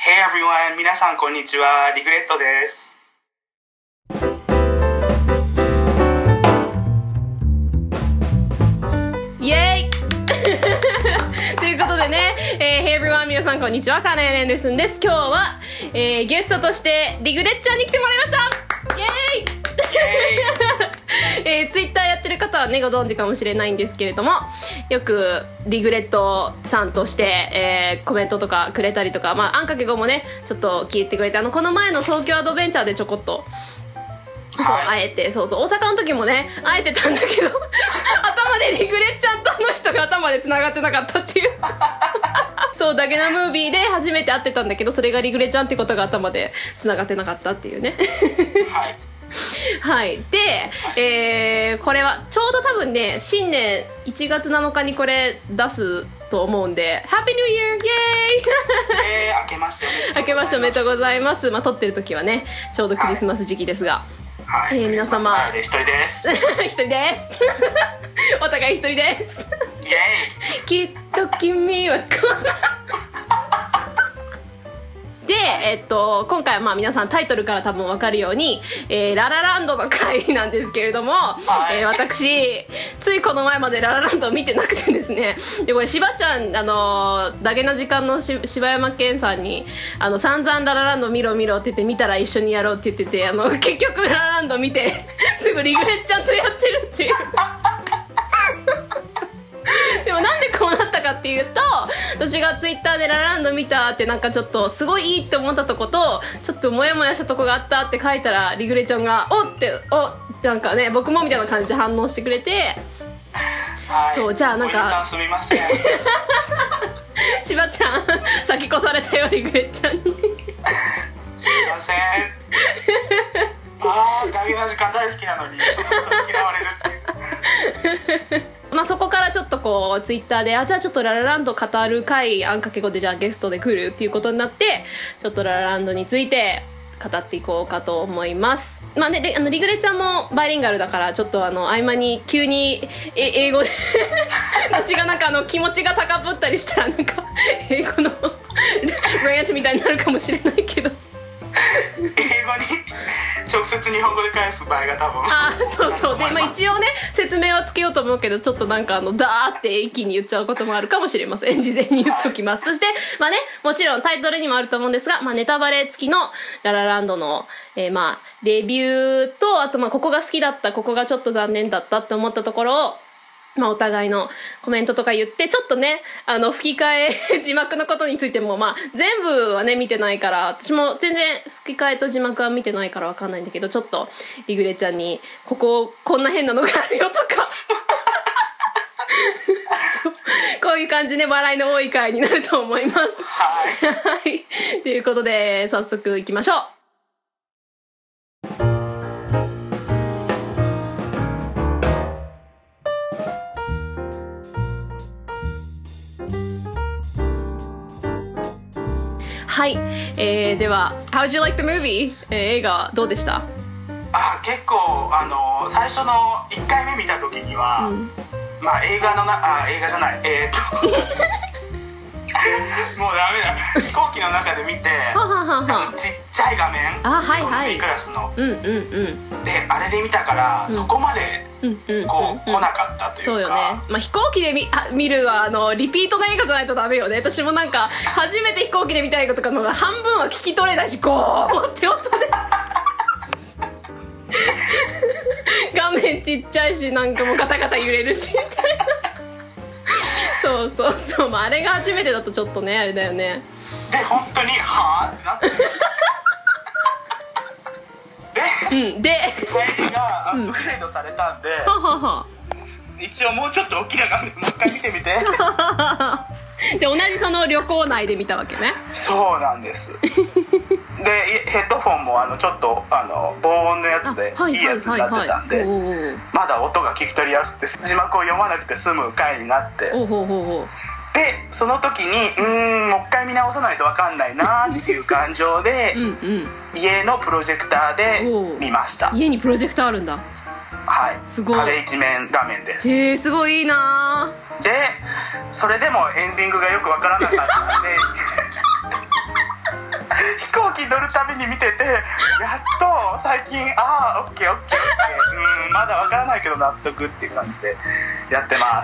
Hey everyone! 皆さんこんにちは。リグレットです。 イエーイということでね、Hey everyone! 皆さんこんにちは。カネエレンルスンです。今日は、ゲストとしてリグレッちゃんに来てもらいました。イエーイツイッターやってる方はねご存知かもしれないんですけれども、よくリグレットさんとして、コメントとかくれたりとか、あんかけ語もねちょっと聞いてくれて、この前の東京アドベンチャーでちょこっと会えて、大阪の時もね会えてたんだけど頭でリグレッちゃんとの人が頭で繋がってなかったっていうそうダゲなムービーで初めて会ってたんだけど、それがリグレちゃんってことが頭で繋がってなかったっていうねはいはい。で、これはちょうど多分ね新年1月7日にこれ出すと思うんで、ハッピーニューイヤーイエーイ明けましておめでとうございます。撮ってる時はねちょうどクリスマス時期ですが、 はい、 皆様一人です一人ですお互い一人ですイエーイきっと君はで、今回は皆さんタイトルから多分分かるように、ララランドの回なんですけれども、私ついこの前までララランドを見てなくてですね、でこれしばちゃんダゲな時間の柴山健さんに散々ララランド見ろって言って、見たら一緒にやろうって言ってて、結局ララランド見てすぐリグレッちゃんとやってるっていうでもなんでこうなったかっていうと、私がツイッターでラランド見たってなんかちょっとすごいいいって思ったとことちょっとモヤモヤしたとこがあったって書いたら、リグレちゃんがおなんかね僕もみたいな感じで反応してくれて、 はい、 そうじゃあなんかすみませんしばちゃん先越されたよリグレちゃんにすいませんダゲな時間大好きなのにその人に嫌われるっていうそこからちょっとこうツイッターでじゃあちょっとララランド語る回あんかけ語でじゃあゲストで来るっていうことになって、ちょっとララランドについて語っていこうかと思います。リグレちゃんもバイリンガルだから、ちょっと合間に急に英語で私がなんか気持ちが高ぶったりしたらなんか英語のレンチみたいになるかもしれないけど英語に直接日本語で返す場合が多分そうで、一応ね説明はつけようと思うけど、ちょっとなんかダーって一気に言っちゃうこともあるかもしれません。事前に言っときます、そしてもちろんタイトルにもあると思うんですが、ネタバレ付きのララランドの、レビューと、あとここが好きだった、ここがちょっと残念だったって思ったところをお互いのコメントとか言って、ちょっとね吹き替え字幕のことについても全部はね見てないから、私も全然吹き替えと字幕は見てないからわかんないんだけど、ちょっとリグレちゃんにこんな変なのがあるよとかこういう感じで笑いの多い回になると思いますはいということで早速いきましょう。はい、では How'd you like the movie? 映画どうでした？ 結構最初の1回目見た時には、映画じゃないもうダメだ飛行機の中で見てちっちゃい画面、B クラスの、であれで見たから、そこまで来なかったというか、 そうよね、飛行機で見るはリピートの映画じゃないとダメよね。私もなんか初めて飛行機で見た映画とかの半分は聞き取れないし、ゴーって音で画面ちっちゃいし、なんかもうガタガタ揺れるしみたいなそうあれが初めてだとちょっとねあれだよね。 で本当にはぁってなってで帰りがアップグレードされたんで、一応もうちょっと大きな画面もう一回見てみてじゃあ同じその旅行内で見たわけね。 そうなんですでヘッドフォンもちょっと防音のやつでいいやつになってたんで、まだ音が聞き取りやすくて字幕を読まなくて済む回になって、でその時にもう一回見直さないと分かんないなっていう感情で家のプロジェクターで見ました。 家にプロジェクターあるんだ。 はい、 すごい壁一面画面です。 すごいいいな。 でそれでもエンディングがよく分からなかったんで時乗るたびに見てて、やっと最近オッケーまだわからないけど納得っていう感じでやってます。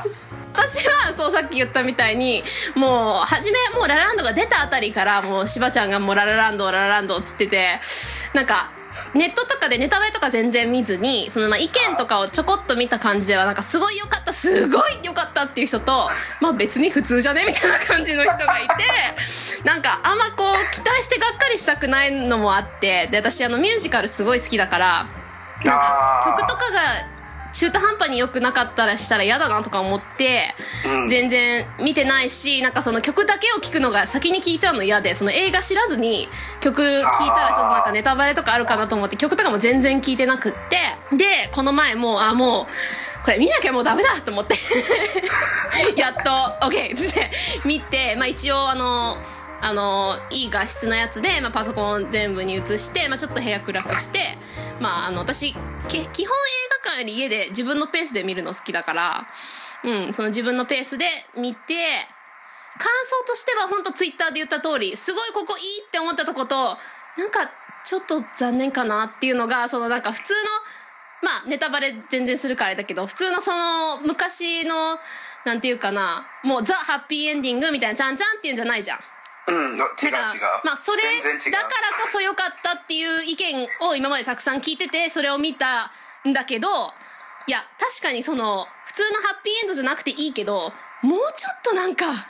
私はそうさっき言ったみたいにもう初めもうララランドが出たあたりからもうしばちゃんがもうララランドっつってて、なんかネットとかでネタバレとか全然見ずにそのまあ意見とかをちょこっと見た感じではなんかすごい良かったっていう人と、まあ別に普通じゃねみたいな感じの人がいて、なんかあんまこう期待してがっかりしたくないのもあって、で私ミュージカルすごい好きだから、なんか曲とかが中途半端に良くなかったらしたら嫌だなとか思って、全然見てないし、なんかその曲だけを聴くのが先に聴いちゃうの嫌で、その映画知らずに曲聴いたらちょっとなんかネタバレとかあるかなと思って曲とかも全然聴いてなくって、でこの前もうもうこれ見なきゃもうダメだと思ってやっと OK って見て、まあ一応いい画質のやつで、まあ、パソコン全部に映して、まあ、ちょっと部屋暗くして、まあ、私基本映画館より家で自分のペースで見るの好きだから、その自分のペースで見て、感想としては本当ツイッターで言った通り、すごいここいいって思ったとこと、なんかちょっと残念かなっていうのが、そのなんか普通の、まあネタバレ全然するからあれだけど、普通のその昔のなんていうかな、もうザ・ハッピーエンディングみたいなちゃんちゃんっていうんじゃないじゃん。 違う。 まあそれだからこそ良かったっていう意見を今までたくさん聞いてて、それを見たんだけど、いや確かにその普通のハッピーエンドじゃなくていいけど、もうちょっとなんかなんか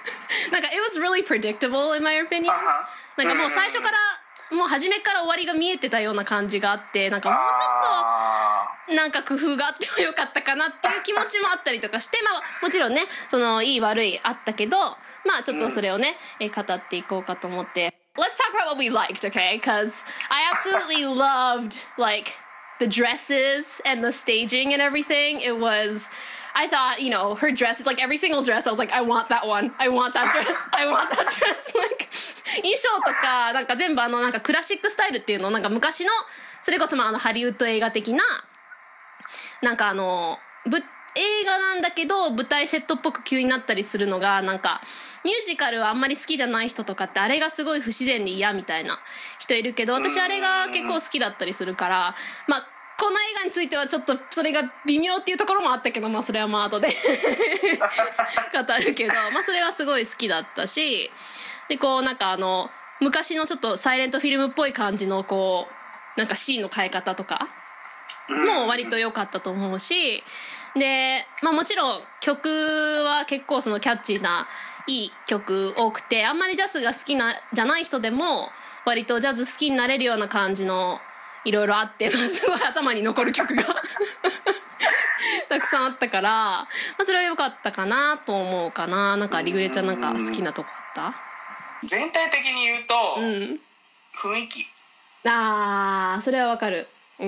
it was really predictable in my opinion。なんかもう最初からもう初めから終わりが見えてたような感じがあって、なんかもうちょっとなんか工夫があってもよかったかなっていう気持ちもあったりとかして、まあもちろんねそのいい悪いあったけど、まあちょっとそれをね、語っていこうかと思って。Let's talk about what we liked, okay? Because I absolutely loved like the dresses and the staging and everything. It was, I thought, you know, her dresses, like every single dress, I was like, I want that one. I want that dress. I want that dress. Like 衣装とかなんか全部なんかクラシックスタイルっていうのをなんか昔のそれこそハリウッド映画的ななんか映画なんだけど舞台セットっぽく急になったりするのが、なんかミュージカルはあんまり好きじゃない人とかってあれがすごい不自然に嫌みたいな人いるけど、私あれが結構好きだったりするから、まあこの映画についてはちょっとそれが微妙っていうところもあったけど、まあそれはまあ後で語るけど、まあそれはすごい好きだったし、でこうなんか昔のちょっとサイレントフィルムっぽい感じのこうなんかシーンの変え方とかも割と良かったと思うし、でまあもちろん曲は結構そのキャッチーないい曲多くて、あんまりジャズが好きなじゃない人でも割とジャズ好きになれるような感じのいろいろあって、すごい頭に残る曲がたくさんあったから、まあ、それは良かったかなと思うかな。なんかリグレちゃんなんか好きなとこあった？ 全体的に言うと、雰囲気。 それはわかる。で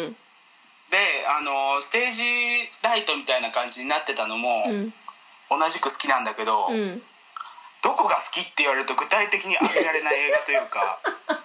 ステージライトみたいな感じになってたのも、同じく好きなんだけど、どこが好きって言われると具体的に挙げられない映画というか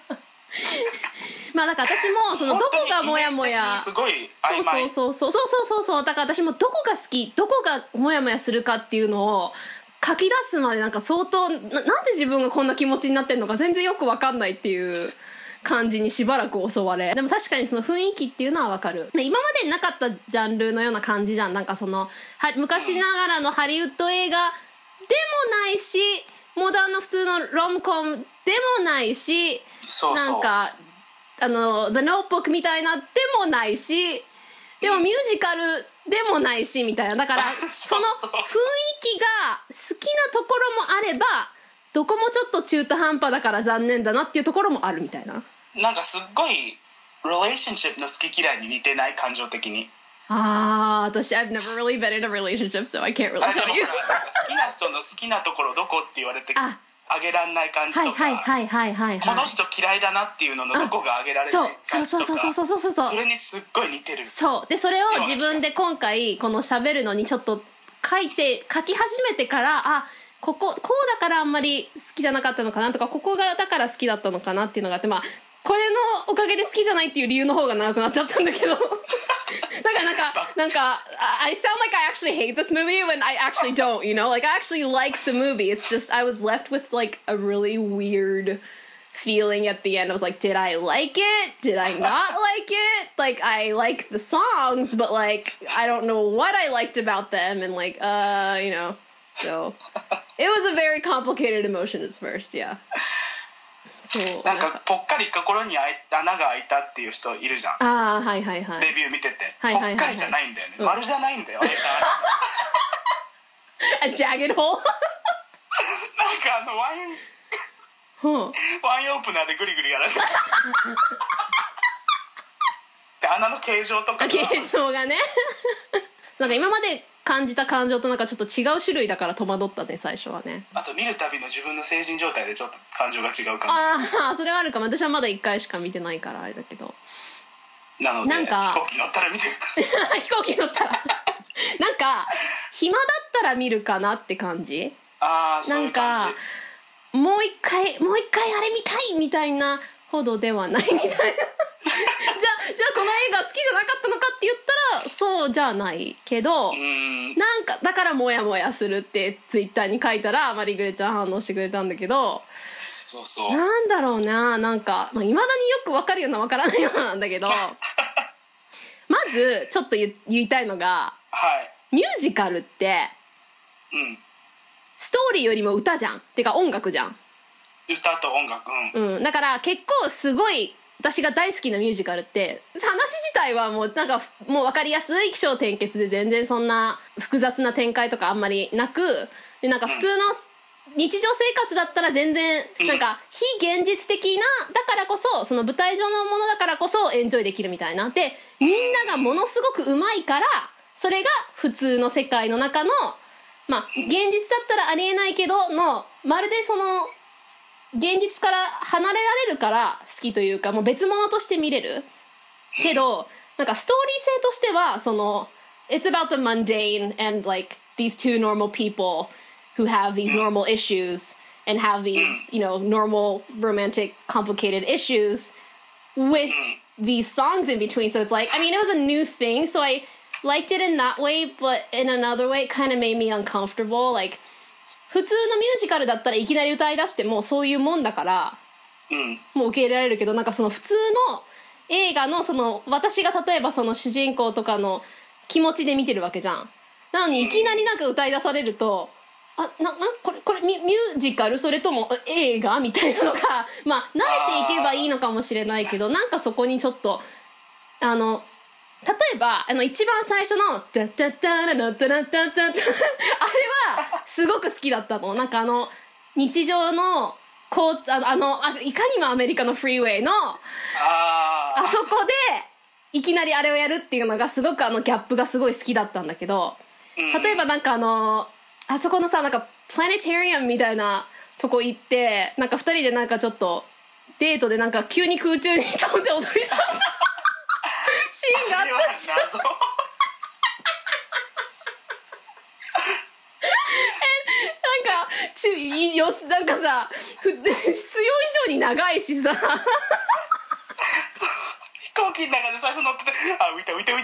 まあだから私もそのどこがモヤモヤすごい曖昧。 そうだから私もどこが好きどこがモヤモヤするかっていうのを書き出すまでなんか相当なんで自分がこんな気持ちになってるのか全然よく分かんないっていう感じにしばらく襲われ、でも確かにその雰囲気っていうのは分かる。今までになかったジャンルのような感じじゃん。なんかその昔ながらのハリウッド映画でもないし、モダンの普通のロムコムでもないし、なんかThe Notebook みたいなでもないし、でもミュージカルでもないしみたいな。だからその雰囲気が好きなところもあれば、どこもちょっと中途半端だから残念だなっていうところもあるみたいな。 なんかすっごいリレーションシップの好き嫌いに似てない？感情的に。 私 I've never really been in a relationship so I can't really tell you 好きな人の好きなところどこって言われてあげらんない感じとか、この人嫌いだなっていうののどこがあげられない感じとか、それにすっごい似てる。 そうで、それを自分で今回この喋るのにちょっと書き始めてから、こうだからあんまり好きじゃなかったのかなとか、ここがだから好きだったのかなっていうのがあって、まあこれのおかげで好きじゃないっていう理由の方が長くなっちゃったんだけどだからなんかI sound like I actually hate this movie when I actually don't, you know? Like I actually like the movie. It's just I was left with like a really weird feeling at the end. I was like, did I like it? Did I not like it? Like, I like the songs, but like, I don't know what I liked about them, and like, you know, so it was a very complicated emotion at first, yeah. そうなんかぽっかり心に穴が開いたっていう人いるじゃん。 ああ、はいはいはい。 レビュー見てて、 はいはいはいはい、 ぽっかりじゃないんだよね。丸じゃないんだよ。 A jagged hole? なんかワインオープナーでグリグリやらせてで穴の形状とか形状がねなんか今まで感じた感情となんかちょっと違う種類だから戸惑ったね、最初はね。 あと見るたびの自分の精神状態でちょっと感情が違う感じ。ああ、それはあるかも。私はまだ1回しか見てないからあれだけど、 なのでなんか飛行機乗ったら見て飛行機乗ったらなんか暇だったら見るかなって感じ。 ああ、そういう感じ。 なんかもう一回あれ見たいみたいなほどではないみたいなじゃあこの映画好きじゃなかったのかって言ったらそうじゃないけど、なんかだからモヤモヤするってツイッターに書いたらマリグレちゃん反応してくれたんだけど、 そうそう、 なんだろうな、なんかいまだによく分かるような分からないようなんだけどまずちょっと言いたいのが、 はい、 ミュージカルって、ストーリーよりも歌じゃん。てか音楽じゃん。 歌と音楽、 だから結構すごい私が大好きなミュージカルって話自体はもうなんかもう分かりやすい起承転結で全然そんな複雑な展開とかあんまりなくで、なんか普通の日常生活だったら全然なんか非現実的なだからこそ、その舞台上のものだからこそエンジョイできるみたいなで、みんながものすごくうまいからそれが普通の世界の中の現実だったらありえないけどのまるでその現実から離れられるから好きというか、もう別物として見れるけど、なんかストーリー性としてはその It's about the mundane and like these two normal people who have these normal issues and have these, you know, normal romantic complicated issues with these songs in between. So it's like, I mean, it was a new thing, so I liked it in that way, but in another way it kind of made me uncomfortable. Like普通のミュージカルだったらいきなり歌い出してもそういうもんだから、もう受け入れられるけど、なんかその普通の映画のその私が例えばその主人公とかの気持ちで見てるわけじゃん。なのにいきなりなんか歌い出されると、これミュージカルそれとも映画みたいなのが慣れていけばいいのかもしれないけど、なんかそこにちょっと例えば一番最初の「タタタララタラタタタ」あれはすごく好きだったの。なんか日常のいかにもアメリカのフリーウェイのあそこでいきなりあれをやるっていうのがすごくギャップがすごい好きだったんだけど、例えばなんかあそこのさなんかプラネタリアムみたいなとこ行ってなんか2人でなんかちょっとデートでなんか急に空中に飛んで踊り出したシーンがあったじゃんなんかさ必要以上に長いしさ飛行機の中で最初乗ってて浮いたなん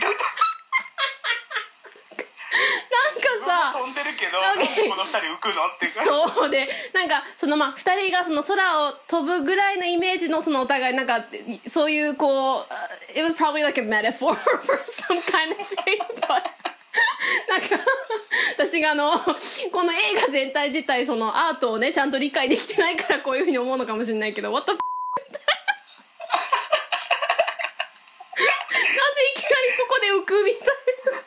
かさ飛んでるけど、なんでこの2人浮くのってそうでなんかその2人がその空を飛ぶぐらいのイメージのそのお互いなんかそういうこう It was probably like a metaphor for some kind of thing but なんか私がこの映画全体自体そのアートをねちゃんと理解できてないからこういうふうに思うのかもしれないけど What the f なぜいきなりそこで浮くみたいな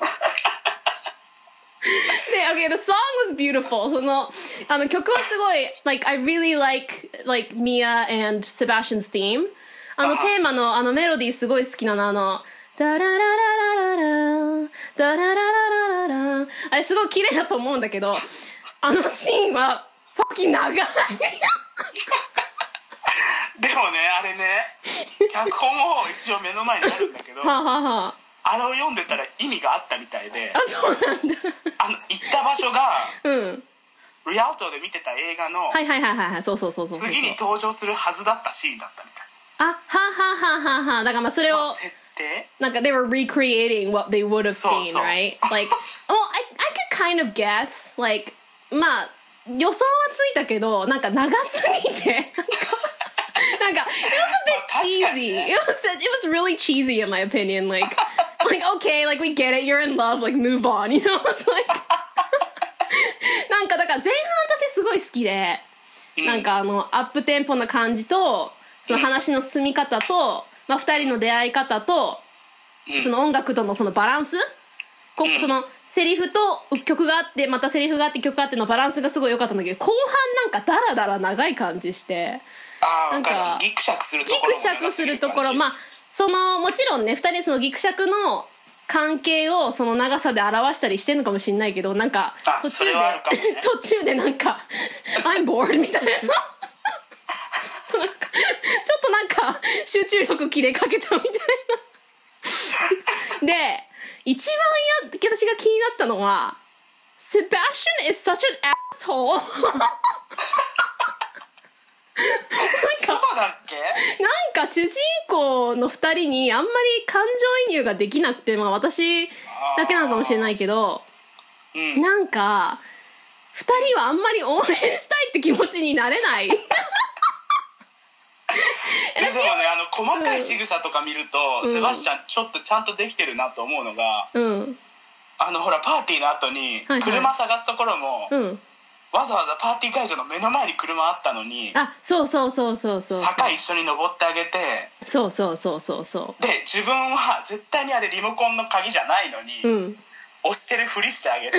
で Okay, the song was beautiful. その曲はすごい Like I really like Mia and Sebastian's theme. テーマのメロディーすごい好きなのダララララララダララララララあれすごい綺麗だと思うんだけどシーンはファッキン長いでもねあれね脚本を一応目の前にあるんだけどあれを読んでたら意味があったみたいで、 そうなんだ行った場所がリアルトで見てた映画のそう次に登場するはずだったシーンだったみたい。 だからそれをなんか they were recreating what they would have seen, right? Like, well, I could kind of guess. Like, 予想はついたけどなんか長すぎて cheesy. It was really cheesy in my opinion. Like okay, like we get it, you're in love, like move on, you know? It's like なんかだから前半私すごい好きで、なんかアップテンポな感じと、その話の進み方と、まあ2人の出会い方と、その音楽とのそのバランス、そのセリフと曲があって、またセリフがあって曲があってのバランスがすごい良かったんだけど、後半なんかダラダラ長い感じして、 なんかギクシャクするところ、 ギクシャクするところ、まあそのもちろんね、2人そのギクシャクの関係をその長さで表したりしてるのかもしれないけど、なんか途中で、ね、途中でなんかI'm bored みたいなちょっとなんか集中力切れかけたみたいなで、一番私が気になったのは Sebastian is such an asshole そうだっけ？ なんか主人公の2人にあんまり感情移入ができなくて、まあ私だけなのかもしれないけど、なんか2人はあんまり応援したいって気持ちになれないでもね、細かい仕草とか見ると、セバスチャンちょっとちゃんとできてるなと思うのが、ほらパーティーの後に車探すところも、わざわざパーティー会場の目の前に車あったのに、 そう坂一緒に登ってあげて、 そうで自分は絶対にあれリモコンの鍵じゃないのに、押してるふりしてあげて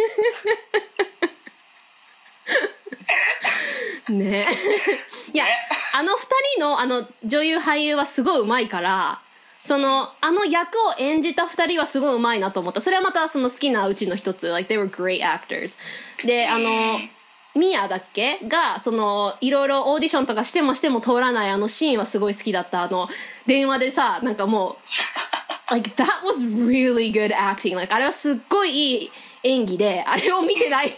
ねいや、あの2人の女優俳優はすごい上手いから、その役を演じた2人はすごい上手いなと思った。それはまたその好きなうちの一つ、like they were great actors で、ミアだっけがそのいろいろオーディションとかしても通らないシーンはすごい好きだった。電話でさ、なんかもうlike that was really good acting、 like あれはすっごいいい演技で、あれを見てない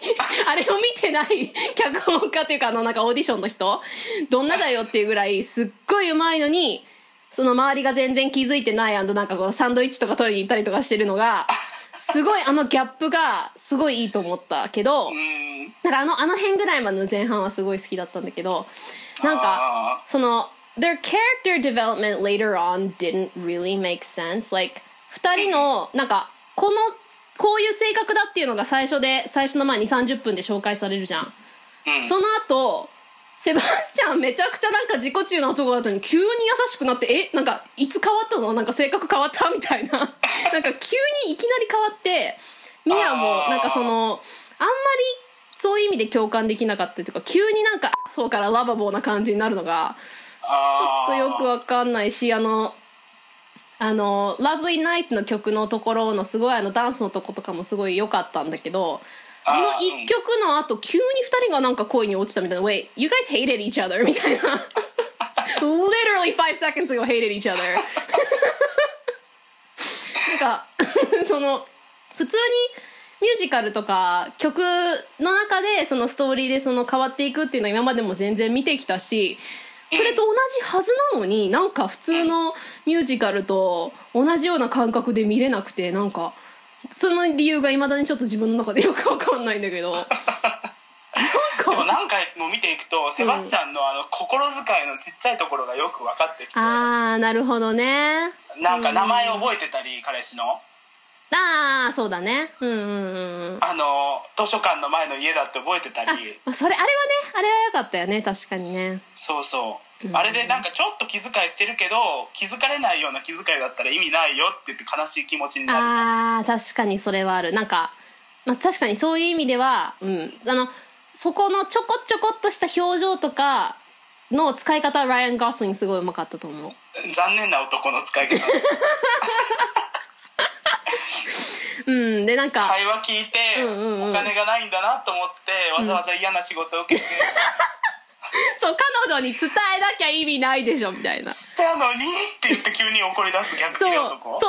脚本家っていうかなんかオーディションの人どんなだよっていうぐらいすっごい上手いのに、その周りが全然気づいてない、なんかこうサンドイッチとか取りに行ったりとかしてるのがすごい、ギャップがすごいいいと思ったけど、なんかあの辺ぐらいまでの前半はすごい好きだったんだけど、なんかその their character development later on didn't really make sense. Like 2人のなんかこういう性格だっていうのが最初の前に30分で紹介されるじゃん、その後セバスチャンめちゃくちゃなんか自己中な男だったのに急に優しくなって、なんかいつ変わったの、なんか性格変わったみたいななんか急にいきなり変わって、ミアもなんかそのあんまりそういう意味で共感できなかったというか、急になんかそうからラバボーな感じになるのがちょっとよくわかんないし、ラブリーナイトの曲のところのすごいダンスのとことかもすごい良かったんだけど、一曲の後急に2人がなんか恋に落ちたみたいな Wait, you guys hated each other みたいなLiterally 5 seconds ago hated each other なんかその普通にミュージカルとか曲の中でそのストーリーでその変わっていくっていうのは今までも全然見てきたし、それと同じはずなのになんか普通のミュージカルと同じような感覚で見れなくて、なんかその理由がいまだにちょっと自分の中でよくわかんないんだけどでも何回も見ていくとセバスチャンの心遣いのちっちゃいところがよく分かってきて、 なるほどね。 なんか名前覚えてたり、彼氏のそうだね、図書館の前の家だって覚えてたり、 それあれは良かったよね、確かにね。 そうそう、あれでなんかちょっと気遣いしてるけど気づかれないような気遣いだったら意味ないよって言って悲しい気持ちになる。 確かにそれはある。なんか、確かにそういう意味では、そこのちょこちょこっとした表情とかの使い方はライアン・ゴスリングすごいうまかったと思う。 残念な男の使い方でなんか会話聞いて、お金がないんだなと思ってわざわざ嫌な仕事を受けて、 そう、彼女に伝えなきゃ意味ないでしょみたいな。 したのにって言って急に怒り出す逆切れ男。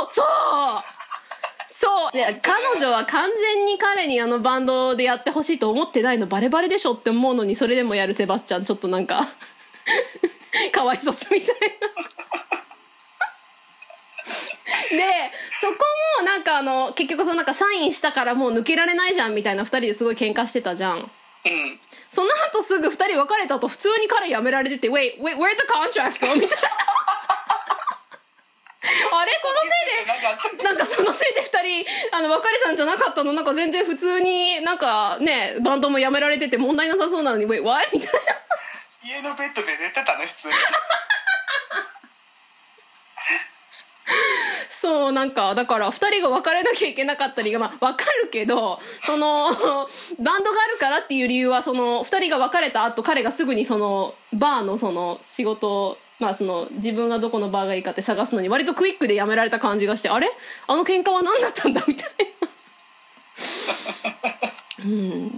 そうで、彼女は完全に彼にバンドでやってほしいと思ってないのバレバレでしょって思うのに、それでもやるセバスチャンちょっとなんかかわいそうすみたいなでそこもなんか結局そのなんかサインしたからもう抜けられないじゃんみたいな2人ですごい喧嘩してたじゃん。その後すぐ2人別れた後普通に彼辞められてて Wait, where's the contract? みたいなあれそのせいで、なんかそのせいで2人、別れたんじゃなかったの？なんか全然普通に、なんかね、バンドもやめられてて問題なさそうなのに、Wait, what? みたいな。 家のベッドで寝てたね、普通に。 そう、なんか、だから2人が別れなきゃいけなかったりが、まあ、わかるけど、バンドがあるからっていう理由は、2人が別れた後、彼がすぐにバーの仕事を、まあ自分がどこのバーがいいかって探すのに割とクイックでやめられた感じがして、あれあの喧嘩は何だったんだみたいな。うん。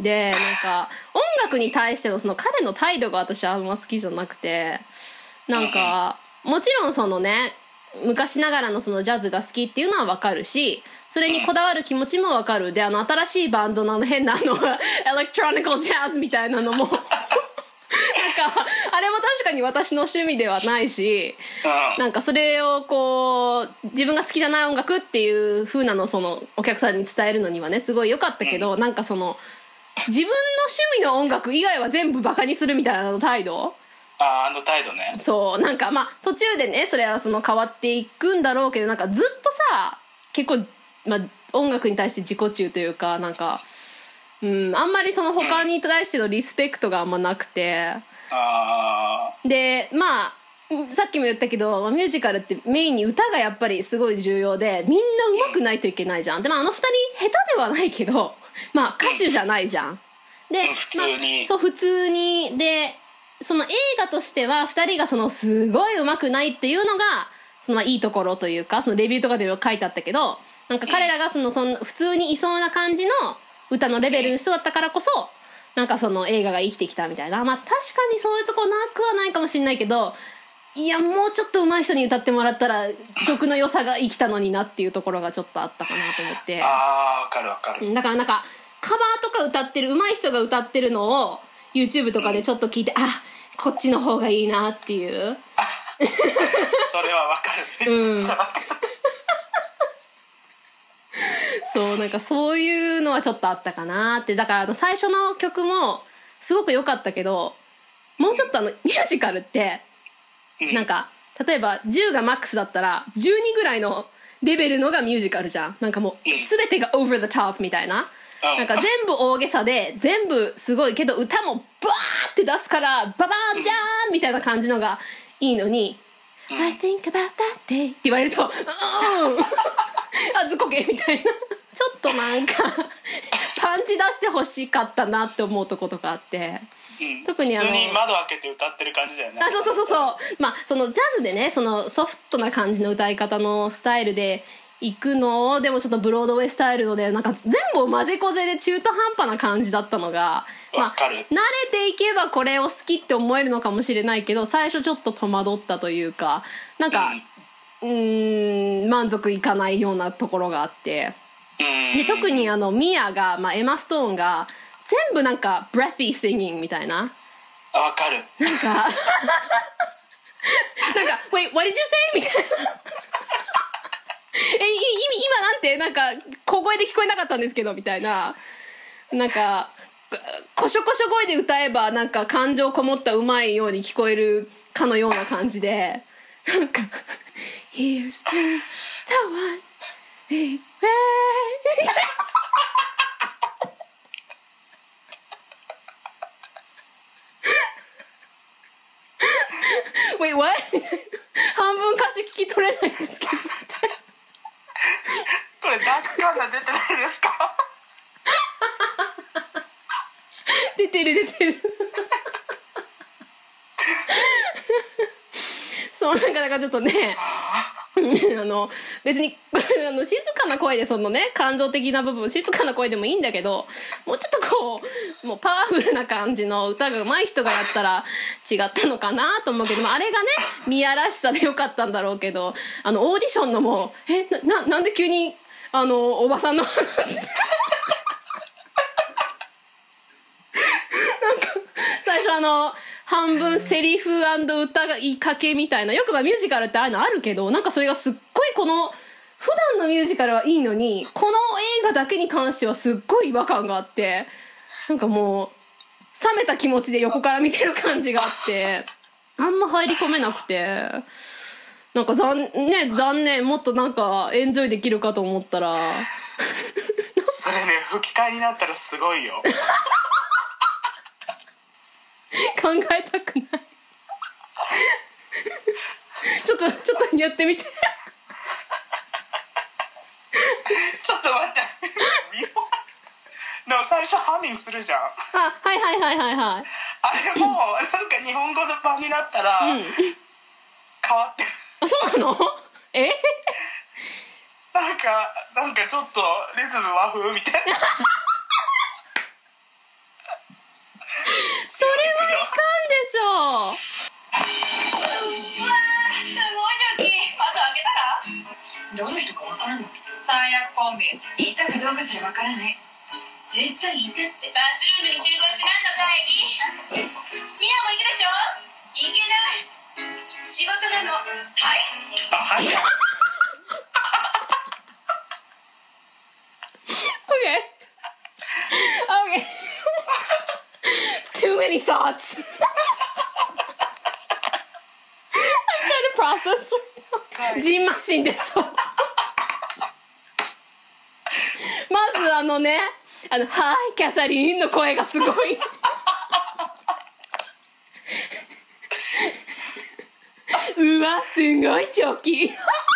で、なんか、音楽に対しての彼の態度が私はあんま好きじゃなくて、なんか、もちろんね、昔ながらのジャズが好きっていうのはわかるし、それにこだわる気持ちもわかる。で、新しいバンドの変なエレクトロニカルジャズみたいなのも、なんか、あれも確かに私の趣味ではないし、なんかそれを自分が好きじゃない音楽っていう風なのをお客さんに伝えるのにはね、すごい良かったけど、なんか自分の趣味の音楽以外は全部バカにするみたいな態度？ あの態度ね。 そう、なんかまあ途中でね、それは変わっていくんだろうけど、なんかずっとさ、結構、まあ音楽に対して自己中というか、なんか、あんまり他に対してのリスペクトがあんまなくて、で、まあ、さっきも言ったけど、ミュージカルってメインに歌がやっぱりすごい重要で、みんな上手くないといけないじゃん。で、まあ二人下手ではないけど、まあ歌手じゃないじゃん。で、 普通に。 そう、普通に。で、映画としては二人がすごい上手くないっていうのが、いいところというか、レビューとかで書いてあったけど、なんか彼らが普通にいそうな感じの歌のレベルの人だったからこそ、なんか映画が生きてきたみたいな。まあ確かにそういうとこなくはないかもしれないけど、いや、もうちょっと上手い人に歌ってもらったら曲の良さが生きたのになっていうところがちょっとあったかなと思って。 わかるわかる。 だからなんか、カバーとか歌ってる、上手い人が歌ってるのを YouTube とかでちょっと聞いて、こっちの方がいいなっていう。 それはわかる。 そう、なんかそういうのはちょっとあったかなって。だから最初の曲もすごく良かったけど、もうちょっとミュージカルって、なんか、例えば10がマックスだったら12ぐらいのレベルのがミュージカルじゃん。なんかもう全てが over the top みたいな。なんか全部大げさで、全部すごいけど歌もバーって出すから、ババーンじゃーんみたいな感じのがいいのに、I think about that day って言われると、ずっこけみたいな。ちょっとなんかパンチ出してほしかったなって思うとことかあって、 特に普通に窓開けて歌ってる感じだよね。 そうまあジャズでね、ソフトな感じの歌い方のスタイルで行くのを、でもちょっとブロードウェイスタイルので、なんか全部混ぜこぜで中途半端な感じだったのが、まあ慣れていけばこれを好きって思えるのかもしれないけど、最初ちょっと戸惑ったというか、なんか満足いかないようなところがあって、で特にミアが、まあ、エマ・ストーンが全部なんかブレスィーシンギングみたいな、 わかる。 なんかなんか Wait, what did you say? みたいな今なんてなんか小声で聞こえなかったんですけどみたいな、なんかこしょこしょ声で歌えばなんか感情こもったうまいように聞こえるかのような感じで、なんか Here's to the one we were Wait, what? 半分歌詞聞き取れないんですけどこれダークカーナー出てないですか？ 出てるそう、なんかちょっとね別に静かな声で感情的な部分静かな声でもいいんだけど、もうちょっともうパワフルな感じの歌が上手い人がやったら違ったのかなと思うけど、あれがねミアらしさでよかったんだろうけど、オーディションのもなんで急におばさんの話なんか最初半分セリフ&歌が言いかけみたいな、よくミュージカルってああいうのあるけど、なんかそれがすっごい普段のミュージカルはいいのに、この映画だけに関してはすっごい違和感があって、なんかもう冷めた気持ちで横から見てる感じがあって、あんま入り込めなくて、 なんか残念。もっとなんかエンジョイできるかと思ったら。 それね、吹き替えになったらすごいよ。 考えたくない。ちょっとやってみて。 ちょっと待って。でも最初ハミングするじゃん。 あ、はい。 あれもなんか日本語の版になったら、変わってる。 あ、そうなの？ なんかちょっとリズム和風みたいな。 それはいかんでしょう。 うわー、すごいジョッキ。窓開けたらどの人かわからんの？最悪コンビ。いたかどうかすらわからない。絶対いたって。バスルームに集合して何の会議？ミヤも行くでしょ？行けない。仕事なの。はい。 あ、はい。 Okay. Too many thoughts. I'm trying to process. ジンマシンです。まずはい、キャサリンの声がすごい。うわ、すごいチョキ。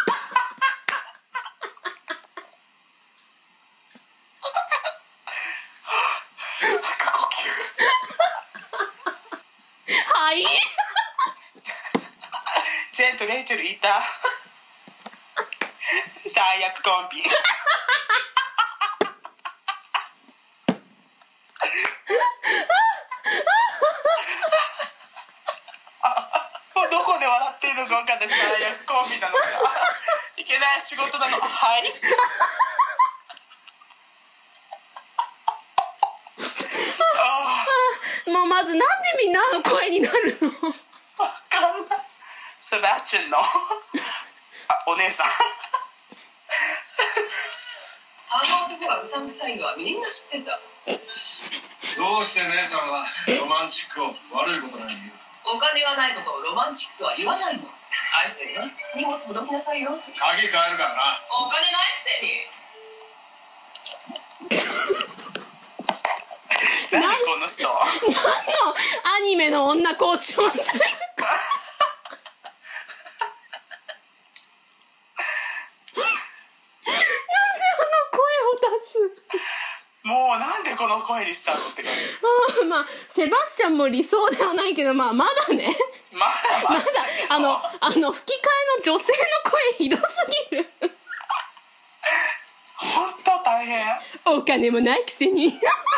はい。 ジェンとレイチェルいた。最悪コンビ。どこで笑っているのか分かんない。最悪コンビなのか。いけない仕事なの。はい。 もうまずなんでみんなの声になるの？ 分かんない。セバスチャンのお姉さん。 あの男がうさんくさいのはみんな知ってた。 どうして姉さんはロマンチックを悪いことなのに言う？ お金がないことをロマンチックとは言わないの。愛してるな。荷物もどきなさいよ。 鍵変えるからな。 お金ないくせに。 何この人。 何のアニメの女校長みたいな。 もうなんでこの声にしたのって感じ。 まあセバスチャンも理想ではないけど、まだね。 まだ吹き替えの女性の声ひどすぎる。 本当大変。 お金もないくせに。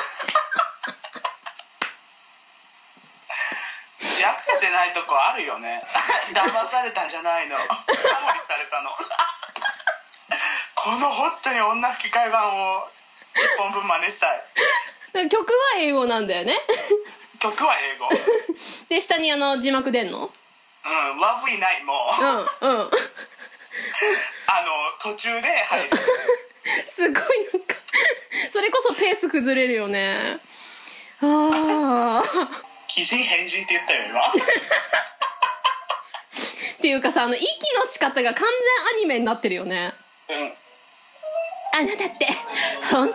訳せてないとこあるよね。騙されたんじゃないの。タモリされたの。この本当に女吹き替え版を1本分真似したい。 曲は英語なんだよね。 曲は英語で下に字幕出んの？ うん、Lovely Night も途中で入る。 すごいなんかそれこそペース崩れるよね。 奇人変人って言ったよ今。 っていうかさ、息の仕方が完全アニメになってるよね。 うん。 あなたって本当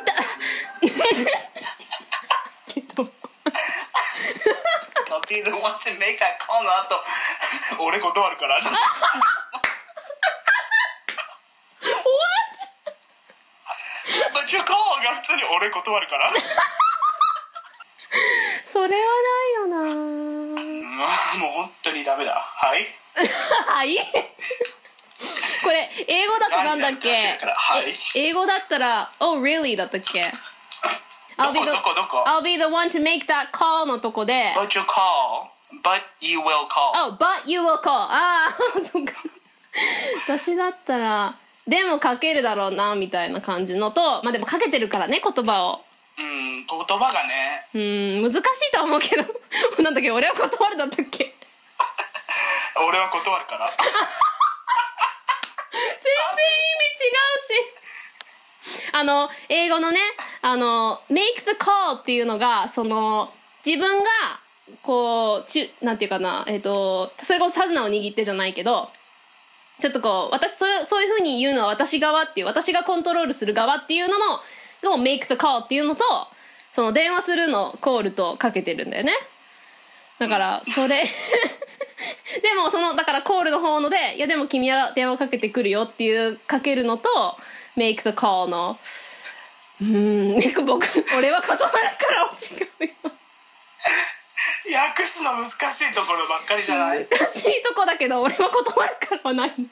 けど Be the one to make that call の後俺断るから。What? が普通に俺断るから。 それはないよな。 もう本当にダメだ。はい。 はいこれ英語だとなんだっけ？英語だったら Oh really だったっけ？ どこ I'll be the one to make that call のとこで But you call But you will call Oh but you will call そうか私だったらでもかけるだろうなみたいな感じのと、まあでもかけてるからね言葉を。 言葉がね難しいとは思うけどなんだっけ俺は断るだったっけ？ 俺は断るから全然意味違うし英語のねmake the call っていうのが自分がこうなんていうかなそれこそ手綱を握ってじゃないけどちょっとこう、そういう風に言うのは私側っていう、私がコントロールする側っていうのの make the call っていうのと、その電話するのコールとかけてるんだよね。だからそれでもだからコールの方ので、いやでも君は電話かけてくるよっていうかけるのと make the call の俺は断るから違うよ訳すの難しいところばっかりじゃない？ 難しいとこだけど俺は断るからはない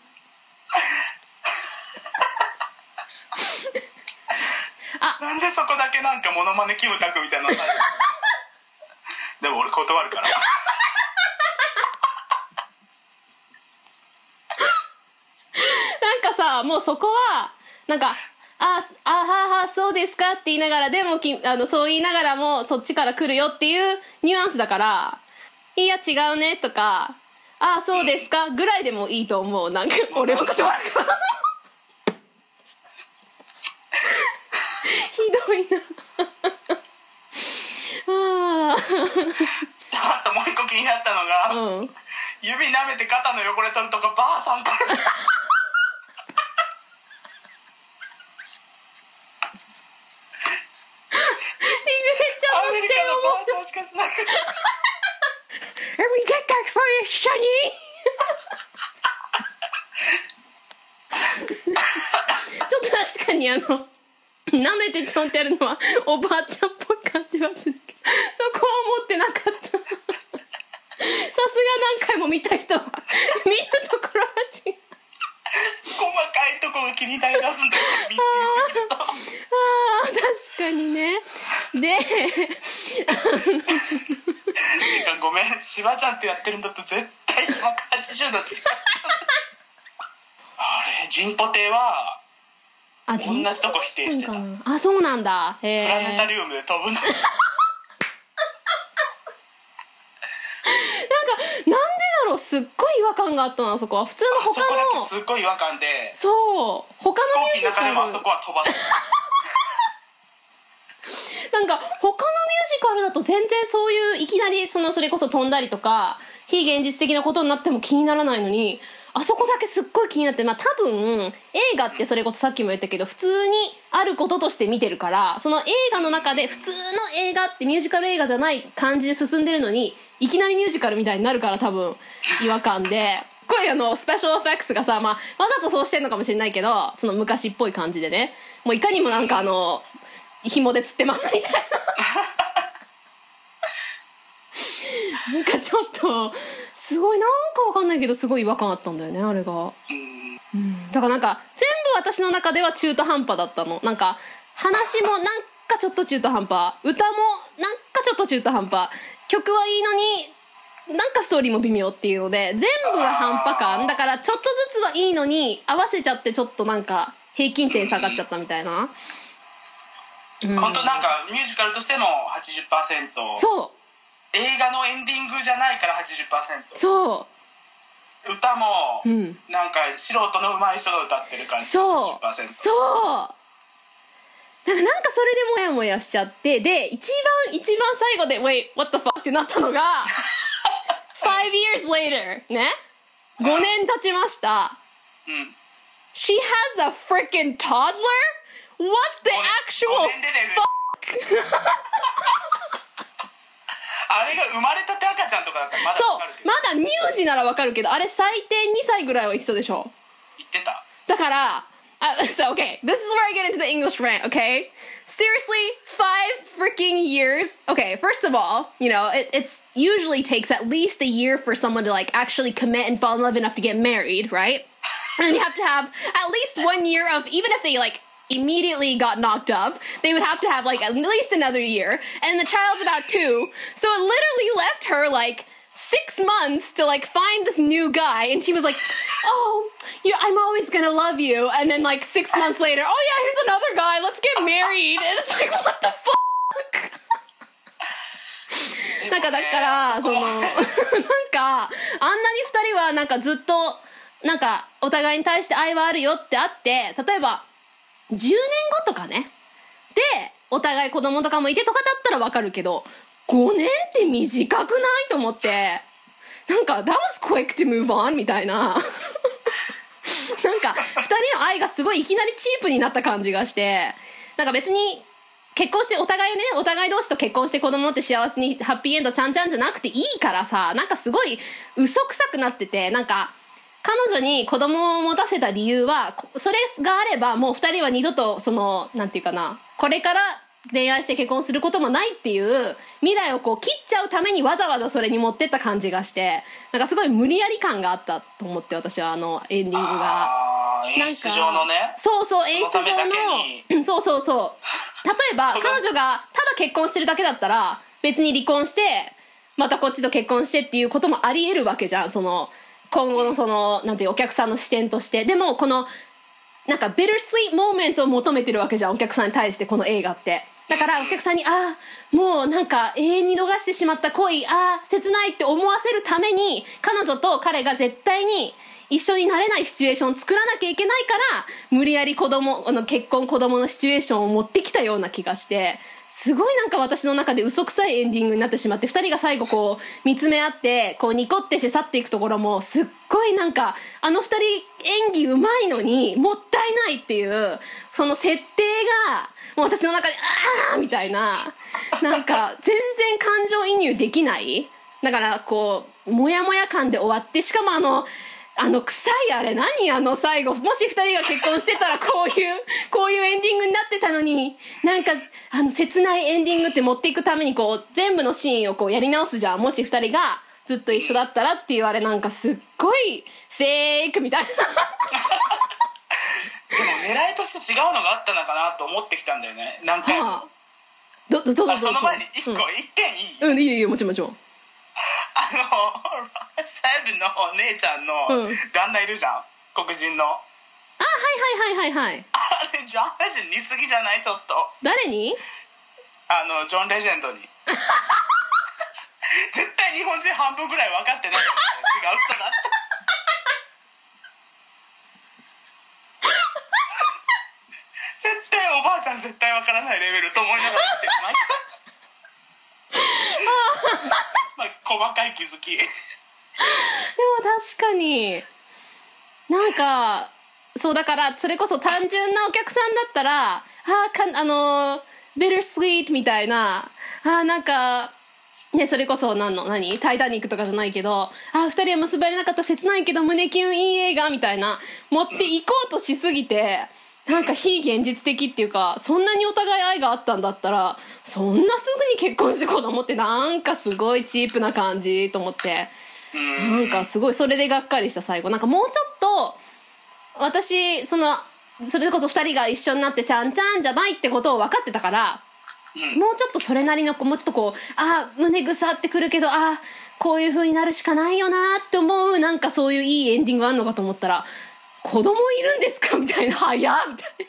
なんでそこだけなんかモノマネキムタクみたいなでも俺断るからなんかさ、もうそこはなんかそうですかって言いながら、でもそう言いながらもそっちから来るよっていうニュアンスだから、いや違うねとか、そうですかぐらいでもいいと思う。なんか俺は断るからひどいなあともう一個気になったのが、指舐めて肩の汚れ取るとかばあさんからアメリカのばあちゃんしかしなくて Let me get that for you, Sonny ちょっと確かに舐めてちょんってやるのはおばあちゃんっぽい感じはするけど、そこは思ってなかったさすが何回も見た人は見るところが違う細かいとこが気になりだすんだよ見すぎると確かにね。でごめん、しばちゃんってやってるんだと絶対180度違うあれジンポテは同じとこ否定してた。 そうなんだ。 プラネタリウムで飛ぶのなんでだろう、すっごい違和感があったな、あそこは。普通の他のあそこだけすっごい違和感で、 そう他のミュージカル、 飛行機の中でもあそこは飛ばすなんか他のミュージカルだと全然そういういきなりそれこそ飛んだりとか非現実的なことになっても気にならないのに、あそこだけすっごい気になって、多分映画ってそれこそさっきも言ったけど普通にあることとして見てるから、その映画の中で普通の映画ってミュージカル映画じゃない感じで進んでるのにいきなりミュージカルみたいになるから多分違和感でこういうスペシャルエフェクスがさ、わざとそうしてんのかもしれないけど、その昔っぽい感じでね、もういかにもなんか紐で釣ってますみたいななんかちょっとすごいなんかわかんないけどすごい違和感あったんだよね、あれが。だからなんか全部私の中では中途半端だったの。なんか話もなんかちょっと中途半端、歌もなんかちょっと中途半端、曲はいいのになんかストーリーも微妙っていうので全部が半端感だから、ちょっとずつはいいのに合わせちゃってちょっとなんか平均点下がっちゃったみたいな。 本当なんかミュージカルとしての 80%、 そう映画のエンディングじゃないから 80%、 そう歌もなんか素人の上手い人が歌ってる感じ、 そう 80%、 そうなんかそれでモヤモヤしちゃって、で一番最後で Wait what the fuck ってなったのが5 years later ね、5年経ちました、She has a freaking toddler? What the actual fuck? あれが生まれたて赤ちゃんとかだったらまだわかるけど、 そうまだ乳児ならわかるけど、あれ最低2歳ぐらいは言ってたでしょ。 言ってた。 だからso okay, this is where I get into the English rant, okay? Seriously, 5 freaking years. Okay, first of all, it's usually takes at least a year for someone to like actually commit and fall in love enough to get married, right? And you have to have at least 1 year of, even if they like immediately got knocked up, they would have to have like at least another year. And the child's about 2, so it literally left her like 6 months to like find this new guy, and she was like, oh, I'm always gonna love you, and then like 6 months later, oh yeah, here's another guy, let's get married. And it's like, what the fuck? なんかだからなんかあんなに2人はなんかずっとなんかお互いに対して愛はあるよってあって、例えば10年後とかねでお互い子供とかもいてとかだったらわかるけど、5年って短くないと思って、なんか that was quick to move on みたいななんか2人の愛がすごいいきなりチープになった感じがして、なんか別に結婚してお互い同士と結婚して子供って幸せにハッピーエンドちゃんちゃんじゃなくていいからさ、なんかすごい嘘くさくなってて、なんか彼女に子供を持たせた理由はそれがあればもう2人は二度とそのなんていうかな、これから恋愛して結婚することもないっていう未来をこう切っちゃうためにわざわざそれに持ってった感じがして、なんかすごい無理やり感があったと思って、私はエンディングが演出上のね、 そうそう演出上のそうそうそう、例えば彼女がただ結婚してるだけだったら別に離婚してまたこっちと結婚してっていうこともあり得るわけじゃん、その今後のそのなんていうお客さんの視点として。でもこのなんかビタースイートモーメントを求めてるわけじゃん、お客さんに対して。この映画ってだからお客さんにもうなんか永遠に逃してしまった恋切ないって思わせるために彼女と彼が絶対に一緒になれないシチュエーションを作らなきゃいけないから無理やり結婚子供のシチュエーションを持ってきたような気がして、すごいなんか私の中で嘘くさいエンディングになってしまって、2人が最後こう見つめ合ってこうニコってして去っていくところもすっごいなんか2人演技うまいのにもったいないっていうその設定がもう私の中でみたいな、なんか全然感情移入できない。だからこうモヤモヤ感で終わって、しかも臭いあれ何最後もし2人が結婚してたらこういうエンディングになってたのに、なんか切ないエンディングって持っていくためにこう全部のシーンをこうやり直すじゃん、もし2人がずっと一緒だったらっていうあれ、なんかすっごいフェイクみたいなでも狙いとして違うのがあったのかなと思ってきたんだよね、何回も。 どうぞその前に一件いい？ いいよもちろんもちろん。 セブのお姉ちゃんの旦那いるじゃん、黒人の。 はいあれジョン・レジェンド似すぎじゃない？ちょっと誰に？ ジョン・レジェンドに絶対日本人半分ぐらい分かってないよね、違う人だって絶対おばあちゃん絶対分からないレベルと思いながら見てる毎回細かい気づきでも確かになんかそうだから、それこそ単純なお客さんだったらビタースイートみたいな、なんかね、それこそタイタニックとかじゃないけど、2人は結ばれなかった切ないけど胸キュンいい映画みたいな持っていこうとしすぎて、なんか非現実的っていうか、そんなにお互い愛があったんだったらそんなすぐに結婚して子供ってなんかすごいチープな感じと思って、なんかすごいそれでがっかりした最後。なんかもうちょっと私それこそ2人が一緒になってちゃんちゃんじゃないってことを分かってたから、もうちょっとそれなりのもうちょっとこう胸ぐさってくるけどこういう風になるしかないよなって思う、なんかそういういいエンディングあるのかと思ったら、子供いるんですかみたいな、早っみたい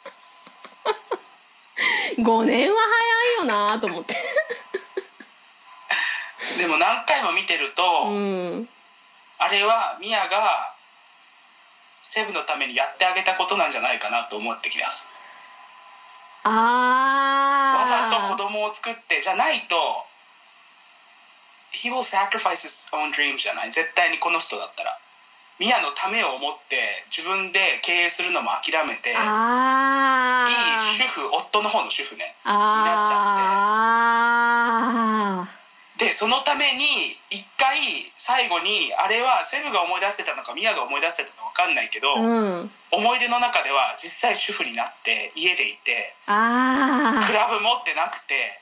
な5年は早いよなと思ってでも何回も見てると、あれはミヤがセブのためにやってあげたことなんじゃないかなと思ってきます。わざと子供を作ってじゃないと He will sacrifice his own dreams じゃない、絶対にこの人だったらミヤのためを思って自分で経営するのも諦めて、いい主婦、夫の方の主婦ねになっちゃって、でそのために一回最後にあれはセブが思い出してたのかミヤが思い出してたのか分かんないけど、思い出の中では実際主婦になって家でいてクラブ持ってなくて、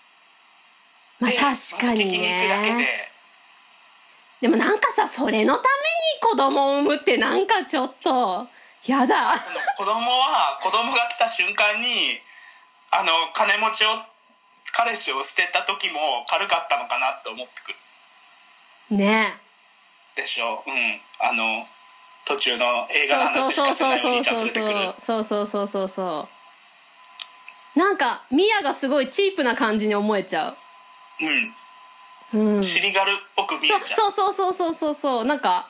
確かにね、 聞きに行くだけで。 でもなんかさ、それのために子供を産むってなんかちょっとやだ子供が来た瞬間に金持ちを彼氏を捨てた時も軽かったのかなって思ってくるねでしょ。途中の映画の話しかせないお兄ちゃん連れてくる。 そうなんかミヤがすごいチープな感じに思えちゃう。 尻軽っぽく見えちゃう。 そうなんか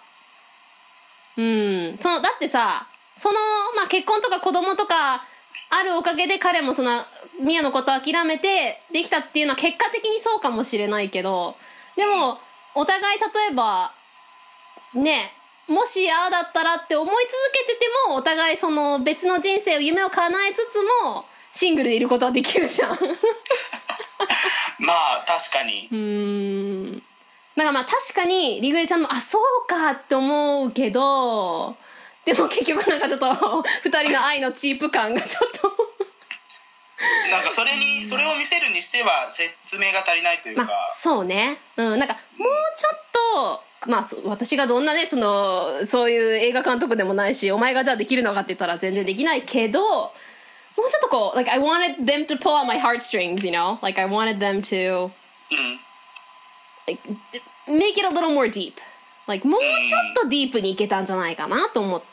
だってさ、結婚とか子供とかあるおかげで彼もミヤのことを諦めてできたっていうのは結果的にそうかもしれないけど、でもお互い例えばね、 もしああだったらって思い続けてても、お互いその別の人生を夢を叶えつつもシングルでいることはできるじゃん。 まあ確かに。 なんかまあ確かにリグレちゃんもそうかって思うけど、でも結局なんかちょっと2人の愛のチープ感がちょっとなんかそれを見せるにしては説明が足りないというか、 まあ、そうね、なんかもうちょっと、まあ私がどんなねそういう映画監督でもないし、お前がじゃあできるのかって言ったら全然できないけど、もうちょっとこう like I wanted them to pull out my heartstrings, you know, like I wanted them to like make it a little more deep, like もうちょっとディープにいけたんじゃないかなと思って、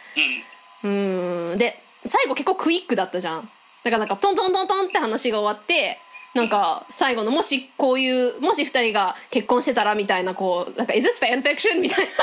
で最後結構クイックだったじゃん。だからなんかトントントントンって話が終わって、なんか最後のもし2人が結婚してたらみたいな、こうなんか is this fan fiction みたい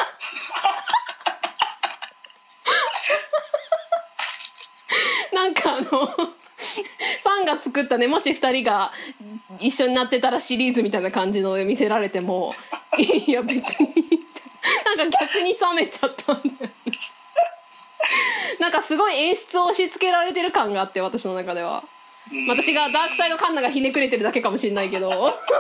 ななんかファンが作ったね、もし2人が一緒になってたらシリーズみたいな感じの見せられてもいや別になんか逆に冷めちゃったんだよね。なんかすごい演出を押し付けられてる感があって、私の中では。私がダークサイドカンナがひねくれてるだけかもしれないけど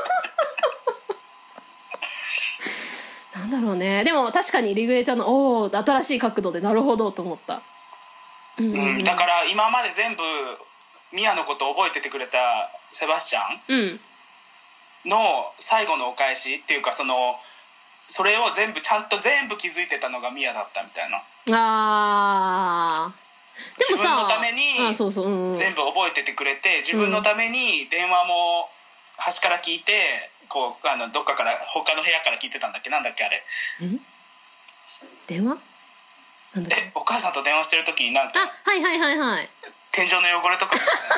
なんだろうね。でも確かにリグレちゃんの新しい角度でなるほどと思った。 だから今まで全部ミアのことを覚えててくれたセバスチャンの最後のお返しっていうか、それをちゃんと全部気づいてたのがミアだったみたいな。でもさ、自分のために全部覚えててくれて、自分のために電話も端から聞いて、こうどっかから他の部屋から聞いてたんだっけ、なんだっけあれ。 電話？なんだっけ？ お母さんと電話してる時になんかはい天井の汚れとか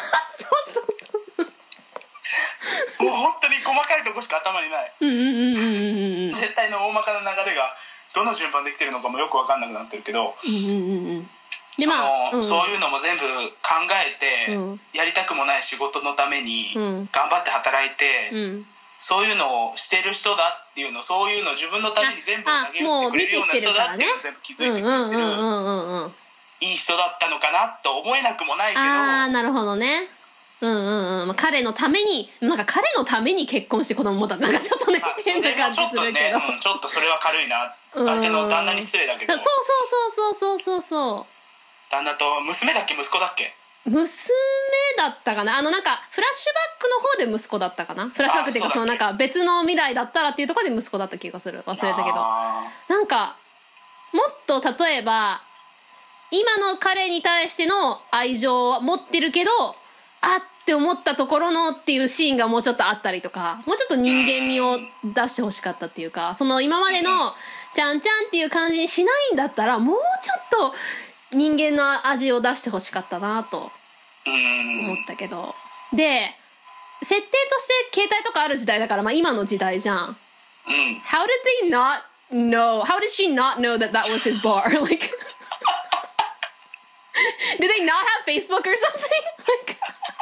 そうもう本当に細かいとこしか頭にない。全体の大まかな流れがどの順番できてるのかもよく分かんなくなってるけど、でそういうのも全部考えて、やりたくもない仕事のために頑張って働いて、そういうのをしてる人だっていうの、そういうの自分のために全部投げ打ってくれるような人だっていうのを全部気づいてくれてるいい人だったのかなと思えなくもないけど。 なるほどね。彼のために結婚して子供もだ、なんかちょっとね変な感じするけど、 ちょっとそれは軽いな。相手の旦那に失礼だけど。 そう旦那と娘だっけ息子だっけ。 娘だったかな。なんかフラッシュバックの方で息子だったかな。フラッシュバックっていうか、なんか別の未来だったらっていうところで息子だった気がする。忘れたけど、なんかもっと例えば今の彼に対しての愛情は持ってるけど、って思ったところのっていうシーンがもうちょっとあったりとか、もうちょっと人間味を出してほしかったっていうか、今までのちゃんちゃんっていう感じにしないんだったら、もうちょっと人間の味を出してほしかったなと思ったけど、で設定として携帯とかある時代だから、今の時代じゃん。How did they not know? How did she not know that that was his bar? Like, did they not have Facebook or something? Like,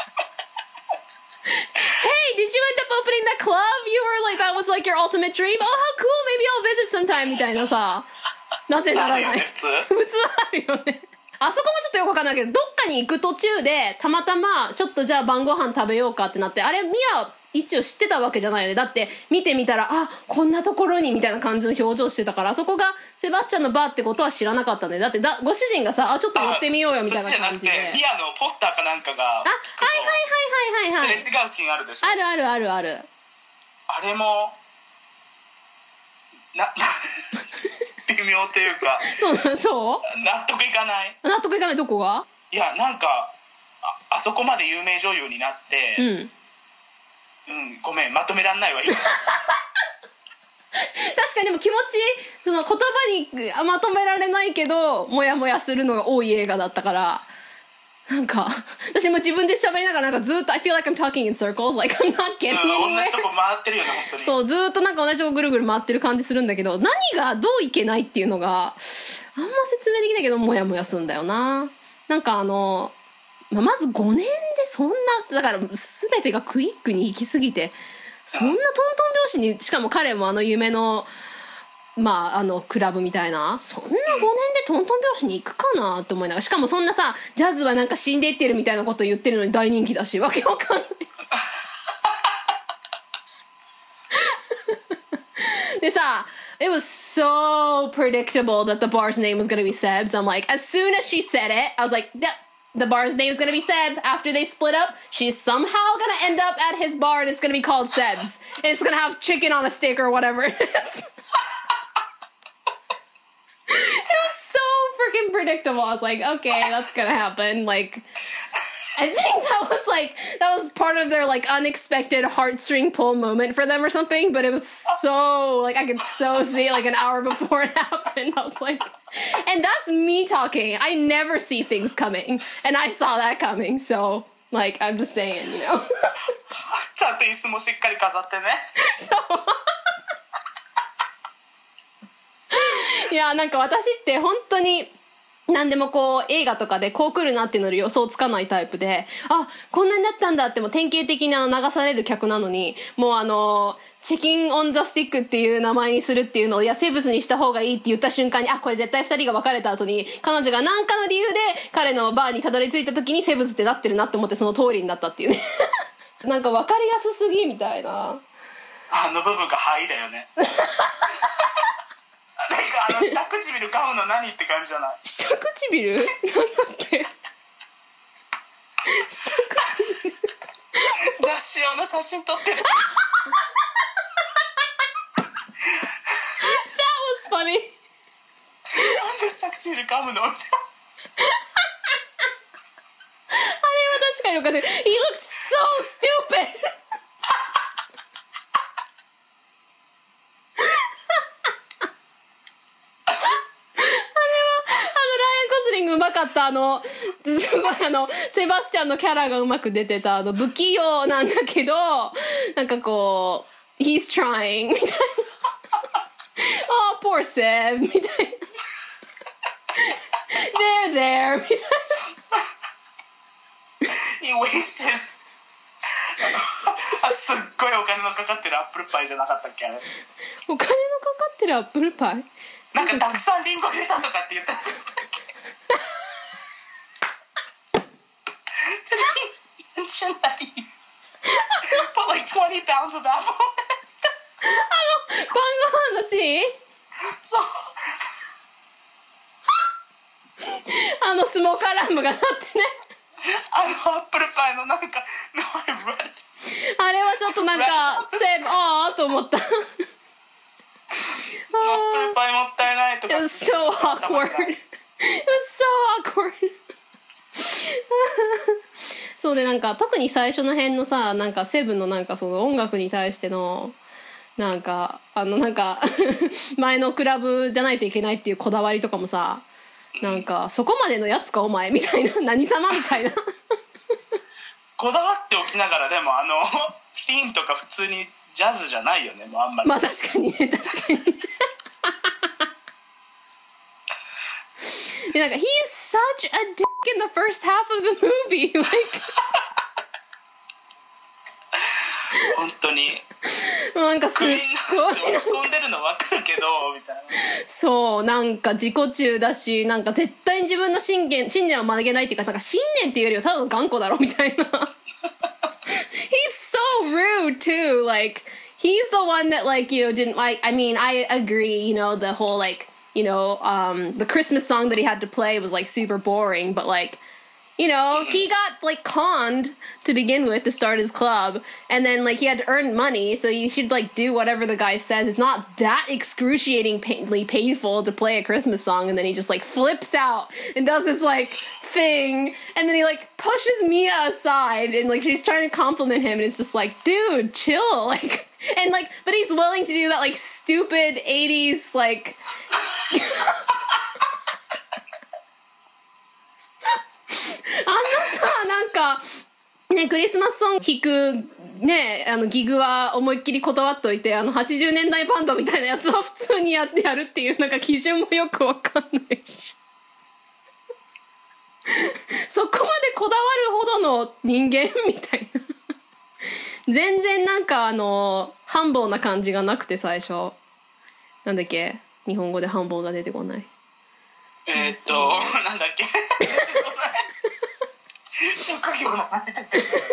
hey, did you end up opening that club? You were like, that was like your ultimate dream? Oh, how cool, maybe I'll visit sometime みたいなさ、なぜならない。普通あるよね。あそこもちょっとよくわかんないけど、どっかに行く途中でたまたまちょっとじゃあ晩ご飯食べようかってなって、あれミア一応知ってたわけじゃないよね。だって見てみたら、こんなところにみたいな感じの表情してたから、あそこがセバスチャンのバーってことは知らなかったね。だってご主人がさ、ちょっと寄ってみようよみたいな感じで。 ミアのポスターかなんかがはいすれ違うシーンあるでしょ。 あるあれも微妙というかそう納得いかない。 どこが？ いや、なんかあそこまで有名女優になって、ごめん、まとめらんないわ今。確かにでも気持ち言葉にまとめられないけどモヤモヤするのが多い映画だったから、なんか私も自分で喋りながらなんかずっと I feel like I'm talking in circles, like I'm not getting anywhere。 同じとこ回ってるよね本当に。 そう、ずっとなんか同じとこぐるぐる回ってる感じするんだけど、何がどういけないっていうのがあんま説明できないけどモヤモヤするんだよな。なんかまず5年でそんな、だから全てがクイックに行き過ぎて、そんなトントン拍子に、しかも彼も夢のまあクラブみたいな、そんな5年でトントン拍子に行くかなと思いながら、しかもそんなさジャズはなんか死んでいってるみたいなこと言ってるのに大人気だし、わけわかんないでさ、it was so predictable that the bar's name was gonna be Seb's. I'm like, as soon as she said it, I was like, yep, the bar's name is gonna be Seb. After they split up, she's somehow gonna end up at his bar and it's gonna be called Seb's. And it's gonna have chicken on a stick or whatever it is. It was so freaking predictable. I was like, okay, that's gonna happen. Like, I think that was part of their like unexpected heartstring pull moment for them or something, but it was so like I could so see like an hour before it happened. I was like, and that's me talking. I never see things coming, and I saw that coming. So like I'm just saying, you know. ちゃんと椅子もしっかり飾ってね。 そう。いやなんか私って本当に。なんでもこう映画とかでこう来るなっていうので予想つかないタイプで、あ、こんなになったんだっても典型的に流される客なのに、もうチキンオンザスティックっていう名前にするっていうのを、いや生物にした方がいいって言った瞬間に、あ、これ絶対2人が別れた後に彼女が何かの理由で彼のバーにたどり着いた時に生物ってなってるなって思って、その通りになったっていうねなんか分かりやすすぎみたいな、 あの部分が肺だよねなんか下唇噛むの何って感じじゃない？ 下唇？なんだっけ？下唇雑誌用の写真撮ってる。 That was funny. なんで下唇噛むの？あれは確かにおかしい。He looked so stupid. うまかった。すごいセバスチャンのキャラがうまく出てた。不器用なんだけど、なんかこう he's trying みたいなoh poor Seb みたいなthey're there みたいな he wasted すっごいお金のかかってるアップルパイじゃなかったっけ、あれ。 お金のかかってるアップルパイ、 なんかたくさんリンゴ出たとかって言ったんだっけじゃない。Put like 20 pounds of apple 晩ご飯のシーン、 そうスモーカーランプが鳴ってねアップルパイのなんかあれはちょっとなんかセーブあーと思ったアップルパイもったいないとか It was so awkward It was so awkward そうで、なんか特に最初の辺のさ、なんかセブンのなんかその音楽に対してのなんかなんか前のクラブじゃないといけないっていうこだわりとかもさ、なんかそこまでのやつかお前みたいな、何様みたいなこだわっておきながら、でもティーンとか普通にジャズじゃないよね、もうあんまり。 まあ確かにね、確かにで、なんか He is such a dick in the first half of the movie like 本当になんかすっごい落ち込んでるの分かるけどみたいな。 そう、なんか自己中だし、なんか絶対に自分の信念を曲げないっていうか、なんか信念っていうよりはただの頑固だろみたいなHe's so rude too, like he's the one that like, you know, didn't like, I mean, I agree, you know, the whole like, you know, the Christmas song that he had to play was like super boring, but like, you know, he got like conned to begin with to start his club, and then like he had to earn money, so you should like do whatever the guy says. It's not that excruciatingly painful to play a Christmas song, and then he just like flips out and does this like thing, and then he like pushes Mia aside, and like she's trying to compliment him, and it's just like, dude, chill, like. And like, but he's willing to do that like stupid 80s like あんなさ、なんかね、クリスマスソング弾くね、ギグは思いっきり断っといて、80年代バンドみたいなやつは普通にやるっていうなんか基準もよくわかんないしそこまでこだわるほどの人間みたいな全然なんか繁忙な感じがなくて、最初なんだっけ、 日本語で半ボンが出てこない。 なんだっけ職業の前今日なんか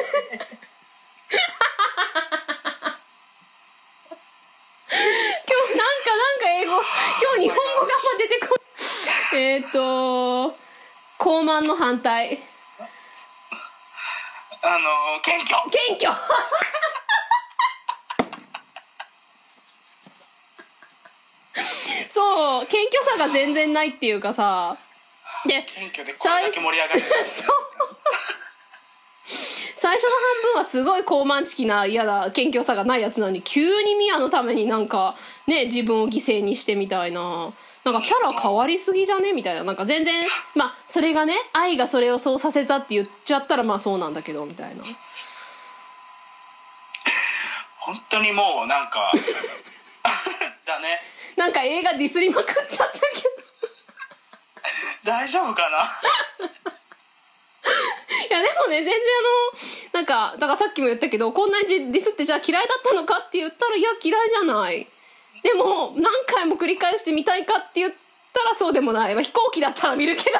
英語、今日日本語があんま出てこない。高慢の反対。 謙虚。 謙虚そう、謙虚さが全然ないっていうかさ、 で謙虚でこれだけ盛り上がる最初の半分はすごい高慢チキな嫌だ謙虚さがないやつなのに、急にミアのためになんかね自分を犠牲にしてみたいな、なんかキャラ変わりすぎじゃねみたいな、なんか全然まあそれがね愛がそれをそうさせたって言っちゃったらまあそうなんだけどみたいな。 本当にもうなんかだね、 なんか映画ディスりまくっちゃったけど大丈夫かな。 いやでもね全然なんかだからさっきも言ったけど、こんなにディスってじゃあ嫌いだったのかって言ったらいや嫌いじゃない。でも何回も繰り返して見たいかって言ったらそうでもない。飛行機だったら見るけどめっちゃ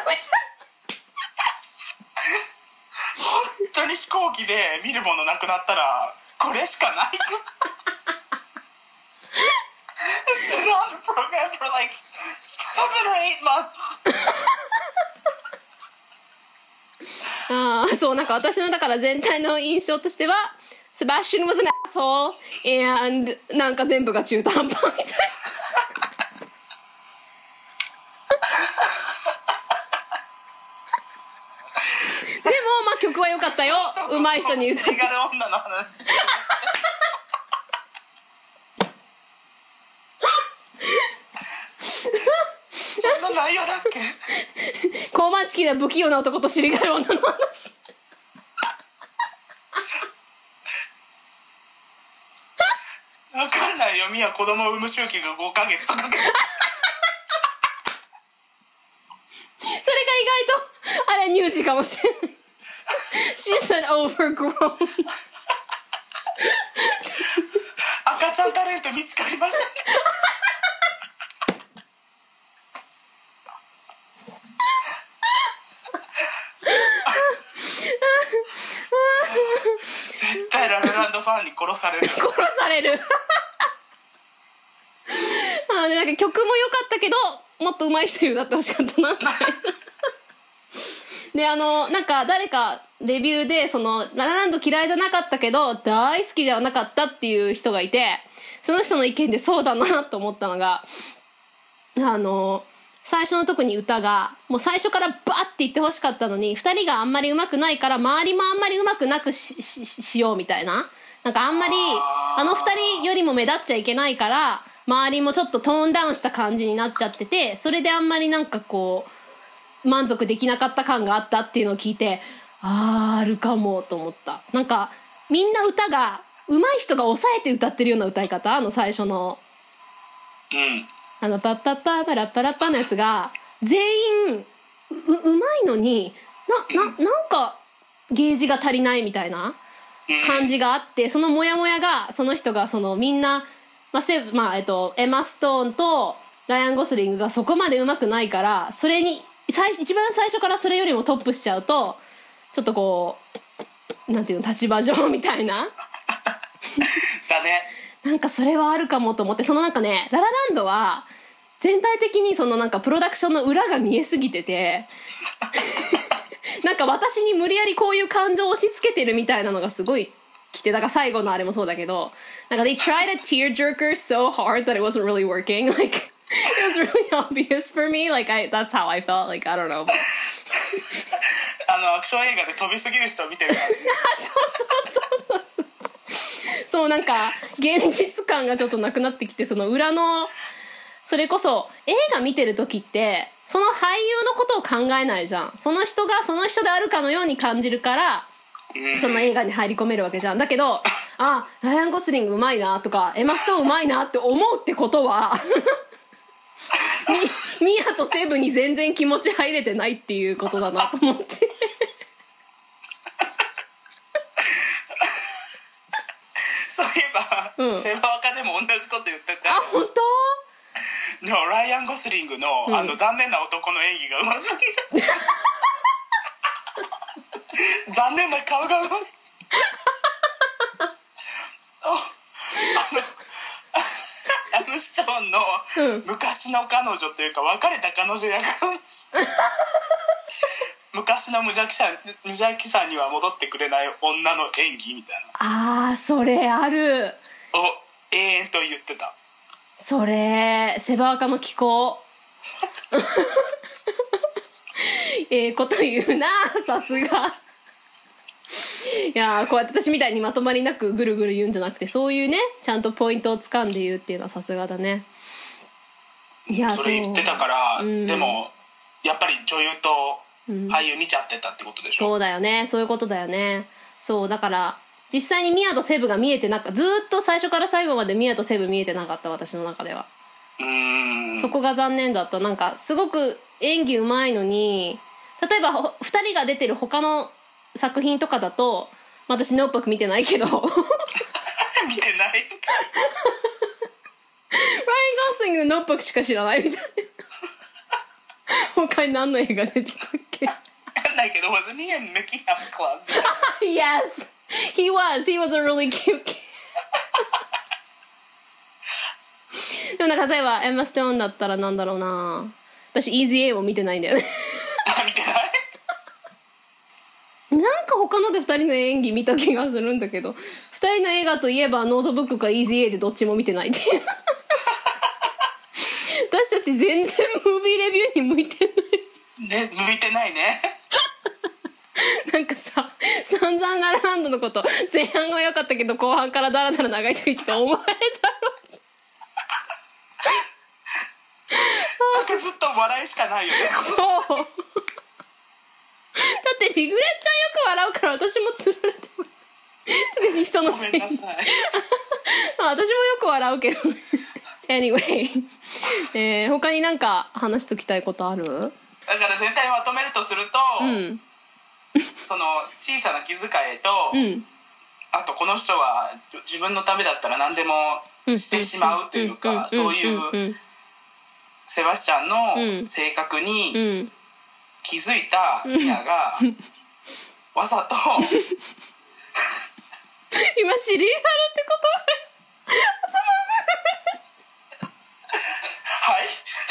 本当に飛行機で見るものなくなったらこれしかない。It's been on the program for like 7 or 8 months. ああ、そう、なんか私のだから全体の印象としてはSebastian was an asshole and なんか全部が中途半端みたいな。でもまあ曲は良かったよ。上手い人に歌って。 セガル女の話。そんな内容だっけ？ 高慢チキな不器用な男と尻がる女の話。 分かんないよ。ミア子供を産む周期が5ヶ月とか。それが意外とあれ乳児かもしれない。She's an overgrown 赤ちゃんタレント見つかりました。絶対ララランドファンに殺される。 殺される。でなんか曲も良かったけどもっと上手い人に歌ってほしかったなみたいな。でなんか誰かレビューでそのララランド嫌いじゃなかったけど大好きではなかったっていう人がいて、その人の意見でそうだなと思ったのが、最初の特に歌がもう最初からバッて言ってほしかったのに、2人があんまり上手くないから周りもあんまり上手くなく しようみたいな、なんかあんまり2人よりも目立っちゃいけないから周りもちょっとトーンダウンした感じになっちゃってて、それであんまりなんかこう満足できなかった感があったっていうのを聞いて、あるかもと思った。なんかみんな歌が上手い人が抑えて歌ってるような歌い方、最初のパッパッパーパラッパラッパのやつが全員うまいのになんかゲージが足りないみたいな感じがあって、そのモヤモヤがその人がそのみんな、エマ・ストーンとライアン・ゴスリングがそこまで上手くないから、それに一番最初からそれよりもトップしちゃうとちょっとこうなんていうの立場上みたいなだね。 なんかそれはあるかもと思って、そのなんかねララランドは全体的にそのなんかプロダクションの裏が見えすぎててなんか私に無理やりこういう感情を押し付けてるみたいなのがすごい来て、だから最後のあれもそうだけど、なんか they tried a tearjerker so hard that it wasn't really working, like it was really obvious for me, like that's how I felt, like I don't know アクション映画で飛びすぎる人を見てる感じ。 そうなんか現実感がちょっとなくなってきて、その裏のそれこそ映画見てる時ってその俳優のことを考えないじゃん。その人がその人であるかのように感じるからその映画に入り込めるわけじゃん。だけどライアン・ゴスリングうまいなとかエマ・ストーンうまいなって思うってことはミアとセブに全然気持ち入れてないっていうことだなと思ってそういえば、セバワカでも同じこと言ってて、 本当？ ライアン・ゴスリングの、残念な男の演技がうますぎる残念な顔がうますアムストーンの昔の彼女というか別れた彼女役昔の無邪気さんには戻ってくれない女の演技みたいな。それある。 永遠と言ってた。 それセバアカの気候こと言うな、さすが。いやこうやって私みたいにまとまりなくぐるぐる言うんじゃなくて、そういうねちゃんとポイントを掴んで言うっていうのはさすがだね。 いやそれ言ってたから、でもやっぱり女優と俳優見ちゃってたってことでしょ。 そうだよね、そういうことだよね。そうだから実際にミアとセブが見えてなかった。ずーっと最初から最後までミアとセブ見えてなかった、私の中では。そこが残念だった。なんかすごく演技うまいのに、例えば2人が出てる他の作品とかだと、私ノープ見てないけど見てないライアン・ゴスリングのノープしか知らないみたいな他に何の映画出てたっけ。 分かんないけど wasn't he in Mickey Mouse Club? Yes, he was a really cute kid でもなんか例えばエマ・ストーンだったらなんだろうな、私 Easy A も見てないんだよね見てないなんか他ので2人の演技見た気がするんだけど、2人の映画といえばノートブックか Easy A でどっちも見てないっていう私たち全然ムービーレビューに向いてないね、向いてないねなんかさ、散々ララランドのこと前半が良かったけど後半からダラダラ長いと言って思われたろなんかずっと笑いしかないよねそうだってリグレッちゃんよく笑うから私もつられてます特に人のせい。ごめんなさいまあ私もよく笑うけどanyway、他になんか話しときたいことある？だから全体まとめるとすると、その小さな気遣いと、あとこの人は自分のためだったら何でもしてしまうというか、そういうセバスチャンの性格に気づいたミアがわざと今シリーハルってことはい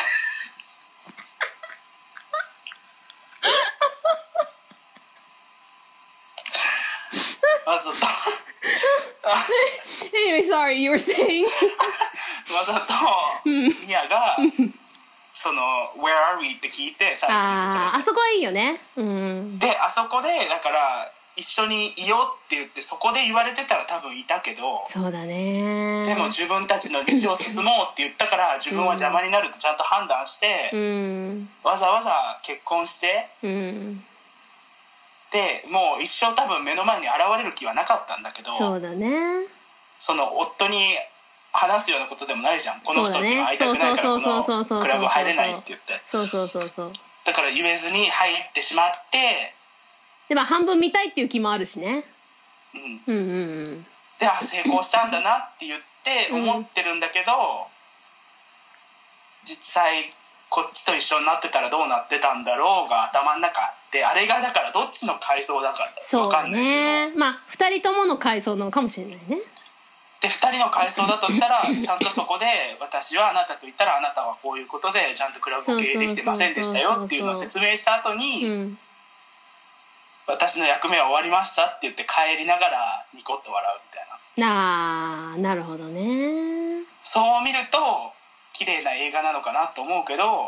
わざと Anyway, sorry, you were saying わざとミアがその Where are we? って聞いて最後あそこはいいよね、 であそこでだから一緒にいようって言ってそこで言われてたら多分いたけど、 そうだね、 でも自分たちの道を進もうって言ったから自分は邪魔になるとちゃんと判断して、わざわざ結婚して、でもう一生多分目の前に現れる気はなかったんだけど、 そうだね、 その夫に話すようなことでもないじゃん、この人には会いたくないからこのクラブ入れないって言って、そうだから言えずに入ってしまって、 でも半分見たいっていう気もあるしね、で成功したんだなって言って思ってるんだけど、実際こっちと一緒になってたらどうなってたんだろうが頭の中あって、あれがだからどっちの回想だから分かんないけど、 まあ2人ともの回想なのかもしれないね。 で2人の回想だとしたらちゃんとそこで私はあなたと言ったらあなたはこういうことでちゃんとクラブを経営できてませんでしたよっていうのを説明した後に、私の役目は終わりましたって言って帰りながらニコッと笑うみたいな。なるほどね。 そう見ると綺麗な映画なのかなと思うけど、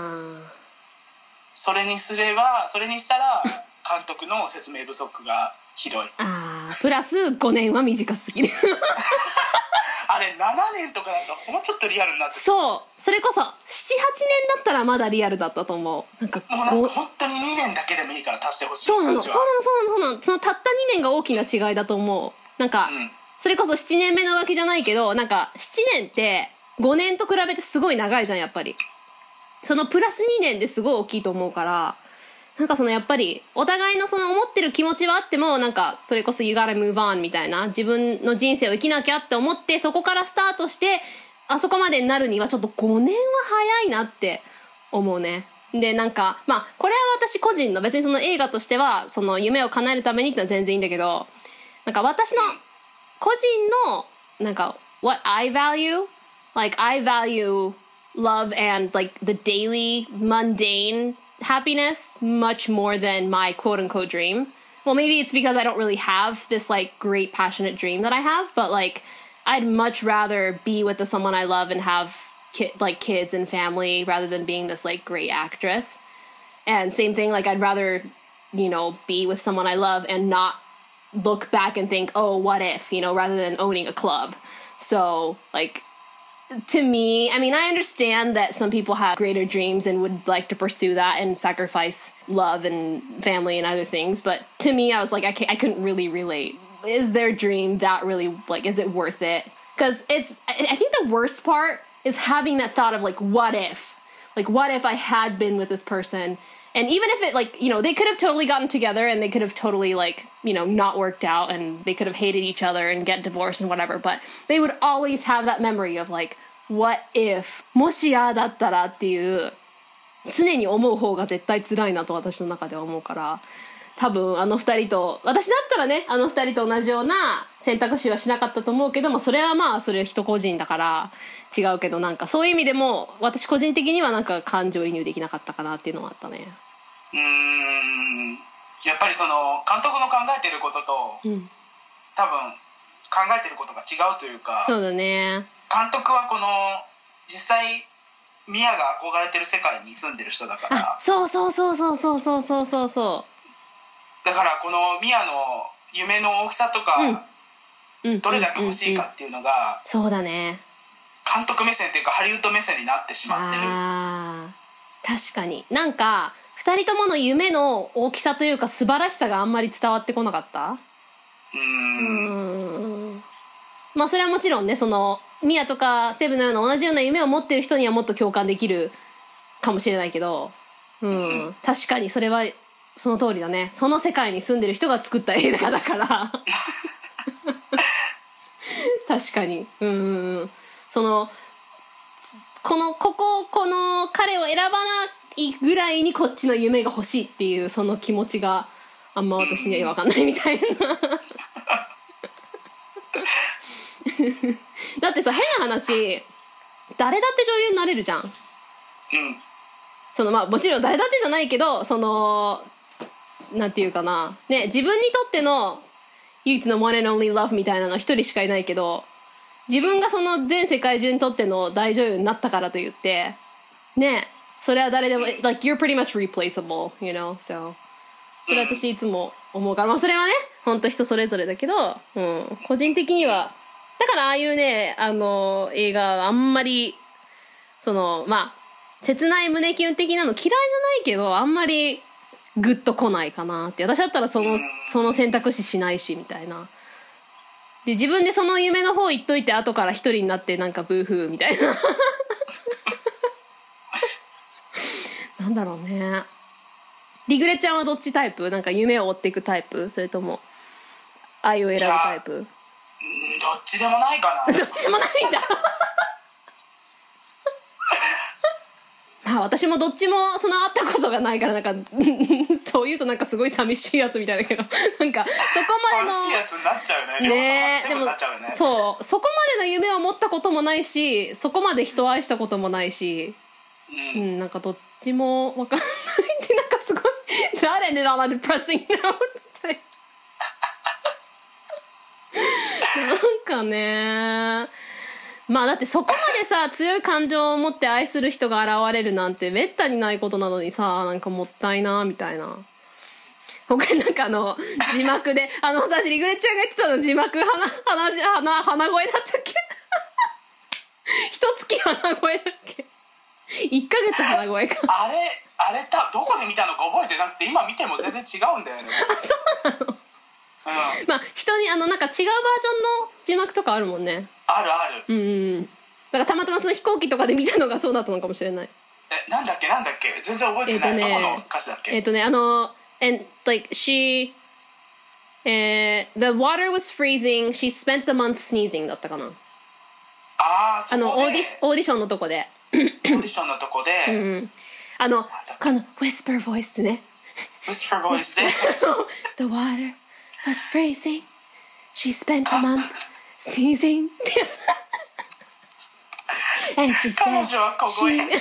それにしたら監督の説明不足がひどい。 プラス5年は短すぎるあれ7年とかだともうちょっとリアルになって、 それこそ 7,8 年だったらまだリアルだったと思う。 もうなんか本当に2年だけでもいいから足してほしい。 そうなのそのたった2年が大きな違いだと思う。なんか、それこそ7年目のわけじゃないけど、なんか7年って5年と比べてすごい長いじゃん、やっぱり。そのプラス2年ですごい大きいと思うから、なんかそのやっぱりお互いのその思ってる気持ちはあっても、なんかそれこそ You gotta move on みたいな、自分の人生を生きなきゃって思ってそこからスタートしてあそこまでになるにはちょっと5年は早いなって思うね。で、なんか、まあ、これは私個人の、別にその映画としては、その夢を叶えるためにってのは全然いいんだけど、なんか私の個人の、なんか、what I value, like I value love and like the daily mundane happiness much more than my quote unquote dream. Well, maybe it's because I don't really have this like great passionate dream that I have, but like I'd much rather be with someone I love and have like kids and family rather than being this like great actress. And same thing, like I'd rather, you know, be with someone I love and not look back and think, oh, what if, you know, rather than owning a club. So like to me, I mean, I understand that some people have greater dreams and would like to pursue that and sacrifice love and family and other things. But to me, I was like, I couldn't really relate. Is their dream that really, like, is it worth it? Because I think the worst part is having that thought of like, what if? Like, what if I had been with this person? And even if it, like, you know, they could have totally gotten together and they could have totally, like, you know, not worked out and they could have hated each other and get divorced and whatever. But they would always have that memory of, like, what if? もしやだったらっていう、常に思う方が絶対辛いなと私の中では思うから、多分あの二人と、私だったらね、あの二人と同じような選択肢はしなかったと思うけども、それはまあ、それ人個人だから違うけど、なんかそういう意味でも、私個人的にはなんか感情移入できなかったかなっていうのはあったね。 やっぱりその監督の考えてることと、多分考えてることが違うというか、 そうだね。 監督はこの実際ミヤが憧れてる世界に住んでる人だから、 そうそうそうそうそうそうそうそうそう。 だからこのミヤの夢の大きさとか、どれだけ欲しいかっていうのが、 そうだね。 監督目線っていうかハリウッド目線になってしまってる。 確かに。なんか2人ともの夢の大きさというか素晴らしさがあんまり伝わってこなかった。まあそれはもちろんね、そのミヤとかセブンのような同じような夢を持ってる人にはもっと共感できるかもしれないけど、確かにそれはその通りだね。その世界に住んでる人が作った映画だから確かに。そのこの彼を選ばないぐらいにこっちの夢が欲しいっていうその気持ちがあんま私には分かんないみたいなだってさ、変な話、誰だって女優になれるじゃん。そのまあもちろん誰だってじゃないけど、そのなんていうかな、ね、自分にとっての唯一の one and only love みたいなの一人しかいないけど、自分がその全世界中にとっての大女優になったからといってね、それは誰でも like you're pretty much replaceable, you know, so それ私いつも思うから、まあそれはね本当人それぞれだけど、個人的にはだからああいうね、映画あんまりそのまあ切ない胸キュン的なの嫌いじゃないけど、あんまりグッと来ないかなって。私だったらその選択肢しないしみたいな。で自分でその夢の方言っといて後から一人になってなんかブーフーみたいななんだろうね。リグレちゃんはどっちタイプ？なんか夢を追っていくタイプ？それとも愛を選ぶタイプ？どっちでもないかな。 どっちでもないんだまあ私もどっちもその会ったことがないからなんかそう言うとなんかすごい寂しいやつみたいだけどなんかそこまでの寂しいやつになっちゃうね。 ねえ、でもそうそこまでの夢を持ったこともないし、そこまで人を愛したこともないし、なんかどっちも分かんないってなんかすごいThat ended on a depressing note なんかね、まあだってそこまでさ強い感情を持って愛する人が現れるなんてめったにないことなのにさ、なんかもったいなみたいな。他になんか字幕でさリグレちゃんが言ってたの字幕鼻声だったっけ一月鼻声だっけ1ヶ月鼻声かあれどこで見たのか覚えてなくて、今見ても全然違うんだよねそうなのまあ人になんか違うバージョンの字幕とかあるもんね。 あるだからたまたまその飛行機とかで見たのがそうだったのかもしれない。 なんだっけ全然覚えてない。どこの歌詞だっけ。 and like she the water was freezing, she spent the month sneezing だったかな。 そこでオーディションのとこでオーディションのとこで、 この whisper voice でね whisper voice で The water was freezing She spent a month sneezing ってやつAnd she said 彼女は小声鼻声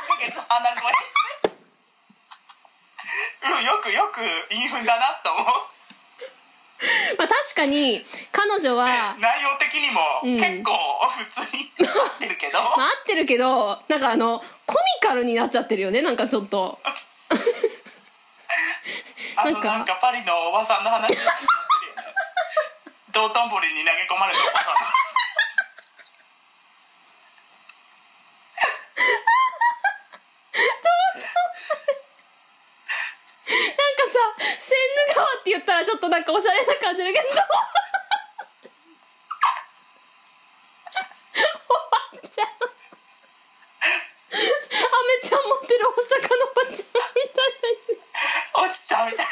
よく韻踏んだなと思う。 まあ確かに彼女は内容的にも結構普通になってるけど、 合ってるけどなんかコミカルになっちゃってるよねなんかちょっとなんかパリのおばさんの話になってるよね道頓堀に投げ込まれたおばさんの話なんかさセンヌ川って言ったらちょっとなんかおしゃれな感じだけどアメちゃん持ってる大阪のおばちゃんみたいな落ちたみたいな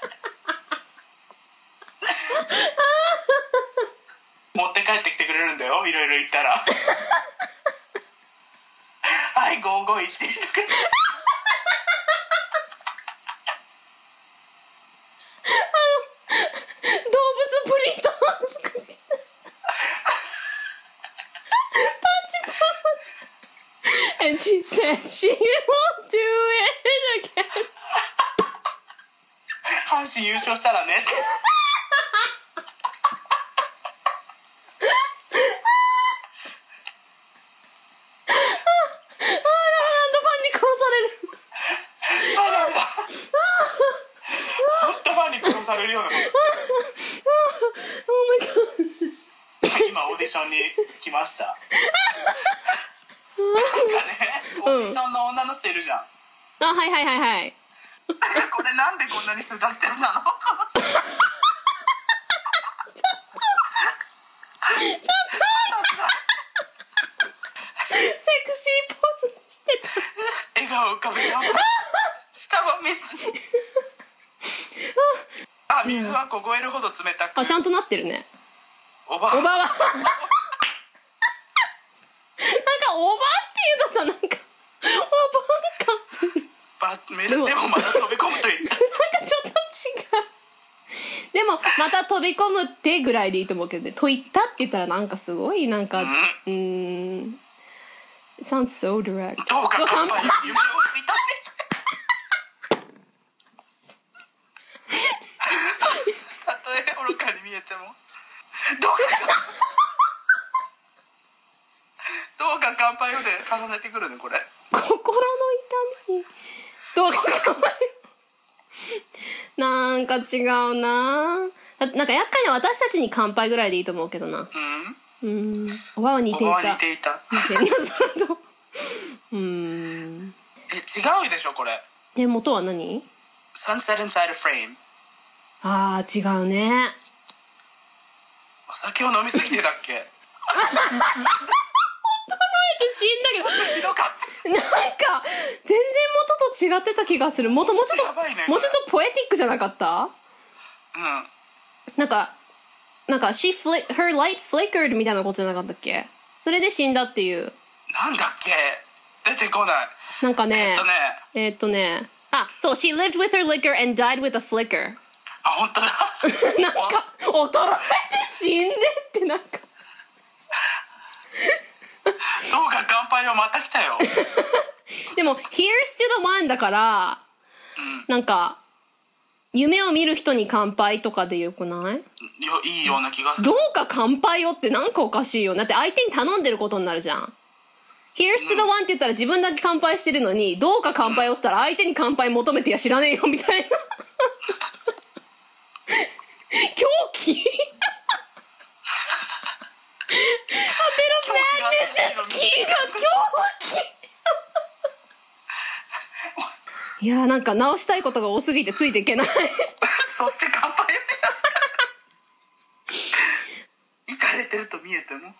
持って帰ってきてくれるんだよいろいろ言ったらはい551とか動物プリントパンチパン And she said she won't do it again 阪神優勝したらねってされるようなことして今オーディションに来ましたなんかねオーディションの女の人いるじゃん、 はいはいはいはいこれなんでこんなにスダッチャズなのちょっとセクシーポーズしてた笑顔浮かべちゃう下は水水は凍えるほど冷たくちゃんとなってるねおばはなんかおばっていうとさなんかおばかでもまた飛び込むと言ったなんかちょっと違うでもまた飛び込むってぐらいでいいと思うけどねと言ったって言ったらなんかすごいなんかIt sounds so direct どうか乾杯夢を見たねたとえ愚かに見えてもどうか乾杯をで重ねてくるねこれ心の痛みどうか乾杯なんか違うななんか厄介な私たちに乾杯ぐらいでいいと思うけどなおばは似ていたおばは似ていた似てんなそれと違うでしょこれ元は何 Sunset Inside a Frame 違うねお酒を飲みすぎてだっけ衰えて死んだけどひどかったなんか全然元と違ってた気がするもうちょっとポエティックじゃなかったなんかher light flickered みたいなことじゃなかったっけそれで死んだっていうなんだっけ出てこないなんかねそう She lived with her liquor and died with a flicker 本当だなんか衰えて死んでってなんかどうか乾杯はまた来たよでも Here's to the one だから、なんか夢を見る人に乾杯とかでよくない？ いいような気がする。 どうか乾杯よってなんかおかしいよ。だって相手に頼んでることになるじゃん。Here's to the one って言ったら自分だけ乾杯してるのに、どうか乾杯をしたら相手に乾杯求めて、いや知らねえよみたいな狂気アベロマンネスキーが狂気いやなんか直したいことが多すぎてついていけないそして乾杯いかれてると見えても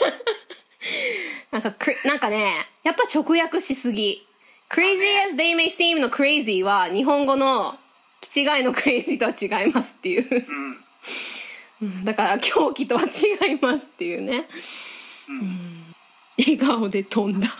なんかねやっぱ直訳しすぎ Crazy as they may seem の crazy は日本語の気違いの crazy とは違いますっていう、だから狂気とは違いますっていうね、 笑顔で飛んだ。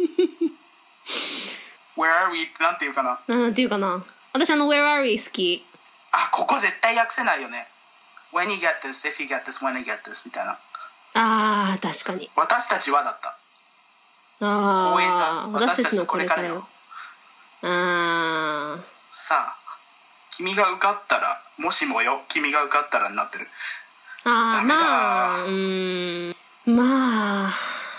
Where are we ってなんていうかな。 なんていうかな。私Where are we 好き。 あ、ここ絶対訳せないよね。When you get this, if you get this, when you get this みたいな。 あー、確かに。 私たちはだった。 あー、私たちのこれからよ。あー。 さあ、君が受かったら、もしもよ、君が受かったらになってる。 あー、まあ、まあ、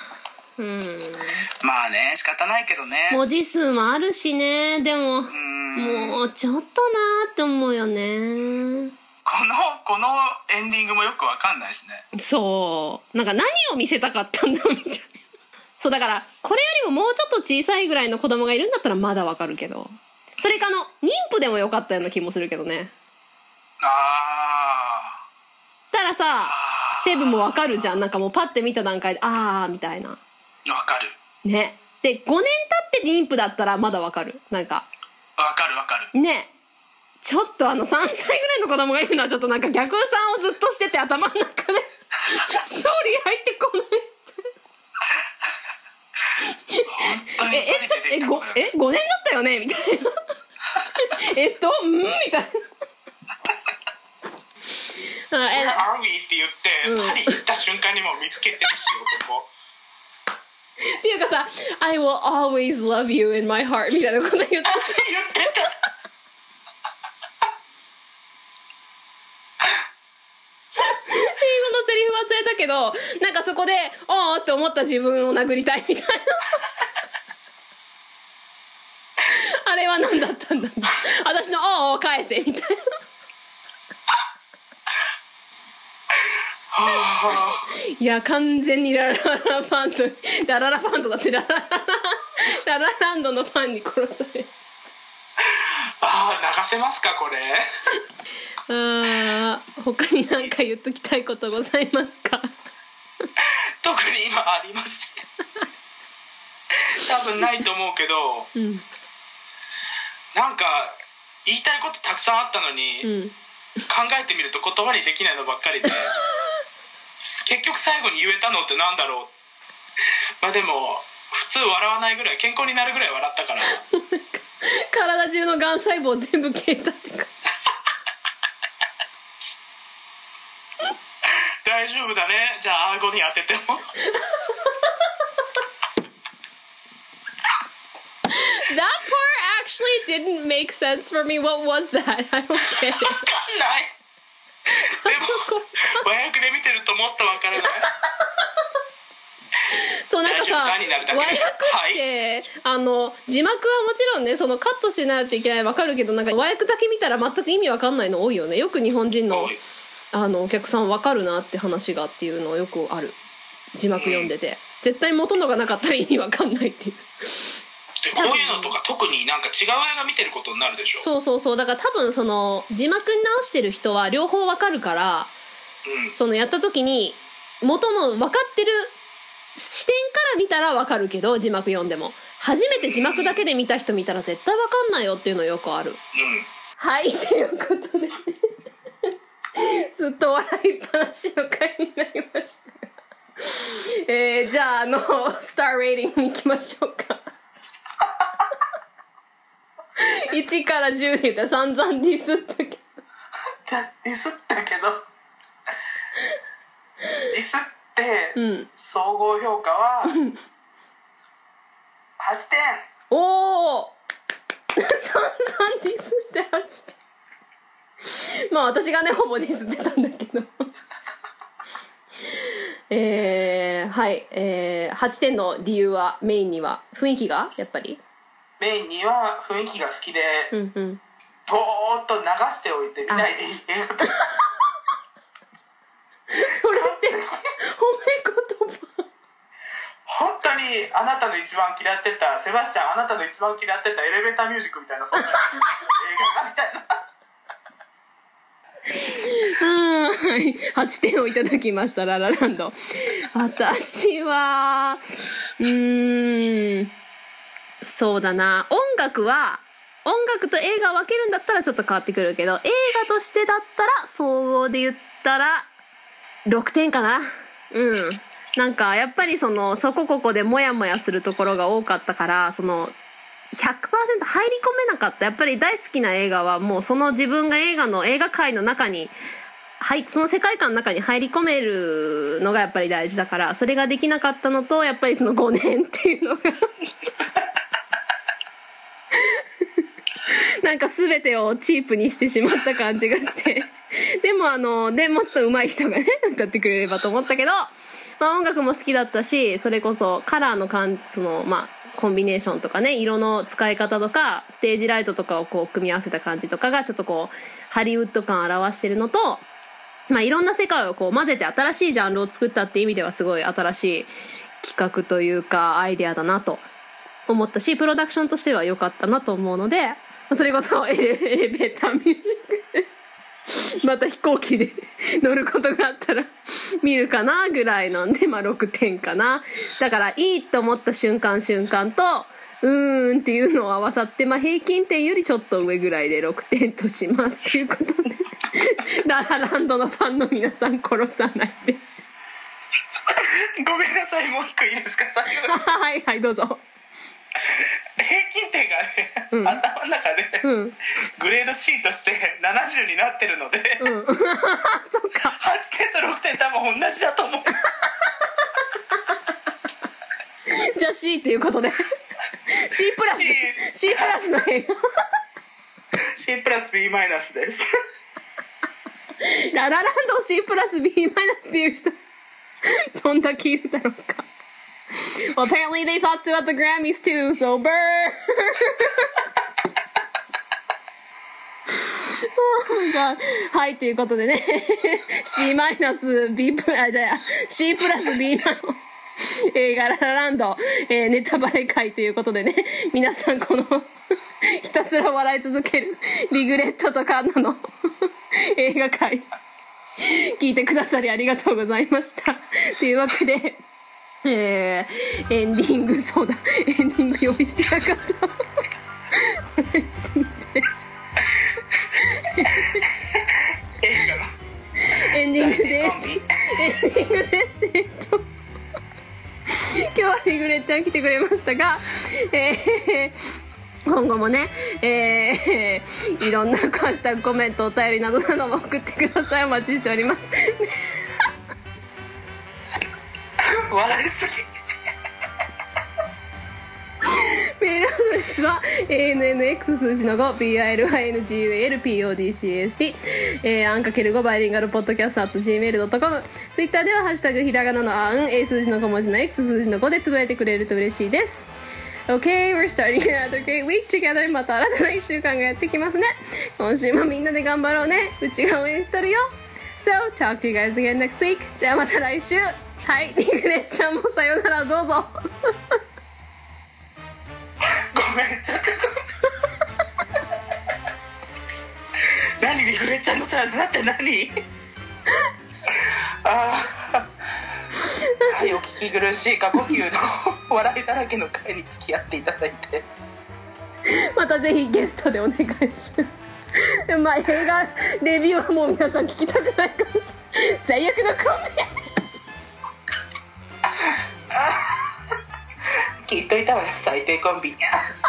まあね、仕方ないけどね。 文字数もあるしね。でも、もうちょっとなーって思うよね。 このエンディングもよくわかんないしね。 そう。なんか何を見せたかったんだみたいな。そうだから、これよりももうちょっと小さいぐらいの子供がいるんだったらまだわかるけど。それか妊婦でもよかったような気もするけどね。たらさ、セブンもわかるじゃん。なんかもうパッて見た段階で、あーみたいな。わかる。 ね。で、5年経って妊婦だったらまだわかる。なんか。 わかる。 ね。ちょっと3歳ぐらいの子供がいるのはちょっとなんか逆算をずっとしてて頭の中で総理入ってこないって本当に 5年だったよねみたいなみたいな Where are we? って言って、パリ行った瞬間にも見つけてるし、男。 っていうかさ、I will always love you in my heart みたいなこと言ってた。英語のセリフ忘れたけど、なんかそこで、あーって思った自分を殴りたいみたいな。あれは何だったんだろう。私のあーを返せみたいな。いや、完全にララファンドだってララランドのファンに殺される。 流せますかこれ。 他に何か言っときたいことございますか？ 特に今ありません。多分ないと思うけど、なんか言いたいことたくさんあったのに、考えてみると言葉にできないのばっかりで結局最後に言えたのってなんだろう。まあでも普通笑わないぐらい、健康になるぐらい笑ったから体中のがん細胞全部消えたってか大丈夫だね。じゃあ顎に当てても That part actually didn't make sense for me. What was that? I don't get it. わかんない。でも和訳で見てるともっとわからない。 そう、なんかさ、和訳って、字幕はもちろんね、そのカットしないといけないわかるけど、なんか和訳だけ見たら全く意味わかんないの多いよね。よく日本人のお客さんわかるなって話がっていうのよくある。字幕読んでて。絶対元のがなかったら意味わかんないっていう。 こういうのとか特になんか違う映画見てることになるでしょ。 そうだから多分その字幕に直してる人は両方わかるから、そのやった時に元の分かってる視点から見たらわかるけど、字幕読んでも初めて字幕だけで見た人見たら絶対わかんないよっていうのよくある。はいということでずっと笑いっぱなしの回になりました。じゃあスターレーティングに行きましょうか。1から10で言ったら散々ディスったけどディスって総合評価は8点。 おお散々ディスって8点。まあ私がねほぼディスってたんだけどはい、8点の理由はメインには雰囲気がやっぱりメインには雰囲気が好きで、ぼーっと流しておいて見ないでいい映画それって褒め言葉。 本当にあなたの一番嫌ってたセバスチャン、あなたの一番嫌ってたエレベーターミュージックみたいなそんな映画みたいなはい、8点をいただきましたララランド。私はそうだな、音楽と映画を分けるんだったらちょっと変わってくるけど、映画としてだったら総合で言ったら6点かな。 なんかやっぱりそこここでモヤモヤするところが多かったから、100% 入り込めなかった。やっぱり大好きな映画はもう自分が映画界の中に、その世界観の中に入り込めるのがやっぱり大事だから、それができなかったのと、やっぱり5年っていうのがなんか全てをチープにしてしまった感じがしてでももうちょっと上手い人がね歌ってくれればと思ったけど、音楽も好きだったし、それこそカラーのコンビネーションとかね、色の使い方とかステージライトとかを組み合わせた感じとかがちょっとハリウッド感を表してるのと、いろんな世界を混ぜて新しいジャンルを作ったっていう意味ではすごい新しい企画というかアイデアだなと思ったし、プロダクションとしては良かったなと思うので、それこそエレベーターミュージックまた飛行機で乗ることがあったら見るかなぐらいなんで、6点かな。だからいいと思った瞬間とっていうのを合わさって、平均点よりちょっと上ぐらいで6点としますということでララランドのファンの皆さん殺さないでごめんなさい、もう一個いいですか、最後はいはい、どうぞ。 平均点がね、頭の中で、グレード C として70になってるので、そっか、8点と6点多分同じだと思うじゃあ C っていうことでC プラスの映画 C プラス B マイナスですララランドを C プラス B マイナスっていう人どんだけいるだろうか。Well, apparently they thought so at the Grammys too, so burr! Oh my god. はい、ということでねC マイナス B じゃあ C プラス B の映画ララランド、ネタバレ会ということでね、皆さんひたすら笑い続けるリグレットとカンナの映画会聞いてくださりありがとうございましたというわけでエンディング用意してなかったすぎてエンディングです今日はリグレッちゃん来てくれましたが、今後もね、いろんなハッシュタグコメントお便りなども送ってください。お待ちしております笑いすぎメールアドレスは ANNX 数字の 5BILINGUALPODCAST アン×5バイリンガルポッドキャスト @gmail.com ツイッターではハッシュタグひらがなのアン A 数字の小文字の X 数字の5でつぶやいてくれると嬉しいです。 Okay, we're starting another great week together. また新たな1週間がやってきますね。今週もみんなで頑張ろうね。うちが応援しとるよ。 So, talk to you guys again next week. ではまた来週。はい、リグレちゃんもさよなら、どうぞごめん、ちょっと何リグレちゃんのさよならって何はい、お聞き苦しい過呼吸の笑いだらけの回に付き合っていただいてまたぜひゲストでお願いしますでも映画レビューはもう皆さん聞きたくないかもしれない。最悪のコンビ聞いといたわよ、最低コンビ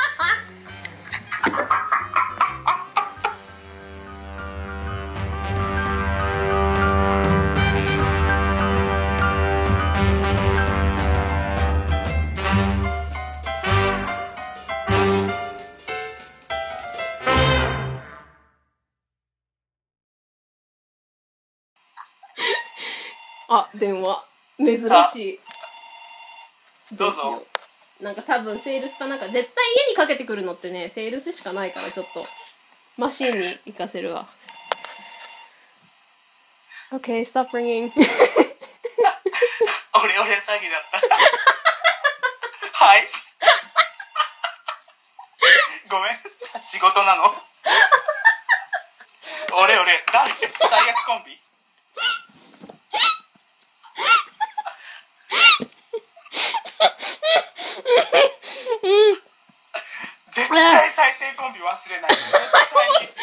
電話珍しい。 どうぞ。 なんか多分セールスかなんか、絶対家にかけてくるのってね、セールスしかないから、ちょっとマシンに行かせるわ。Okay, stop ringing オレオレ詐欺だったはいごめん、仕事なのオレオレ、誰最悪コンビ絶対最低コンビ忘れない。絶対に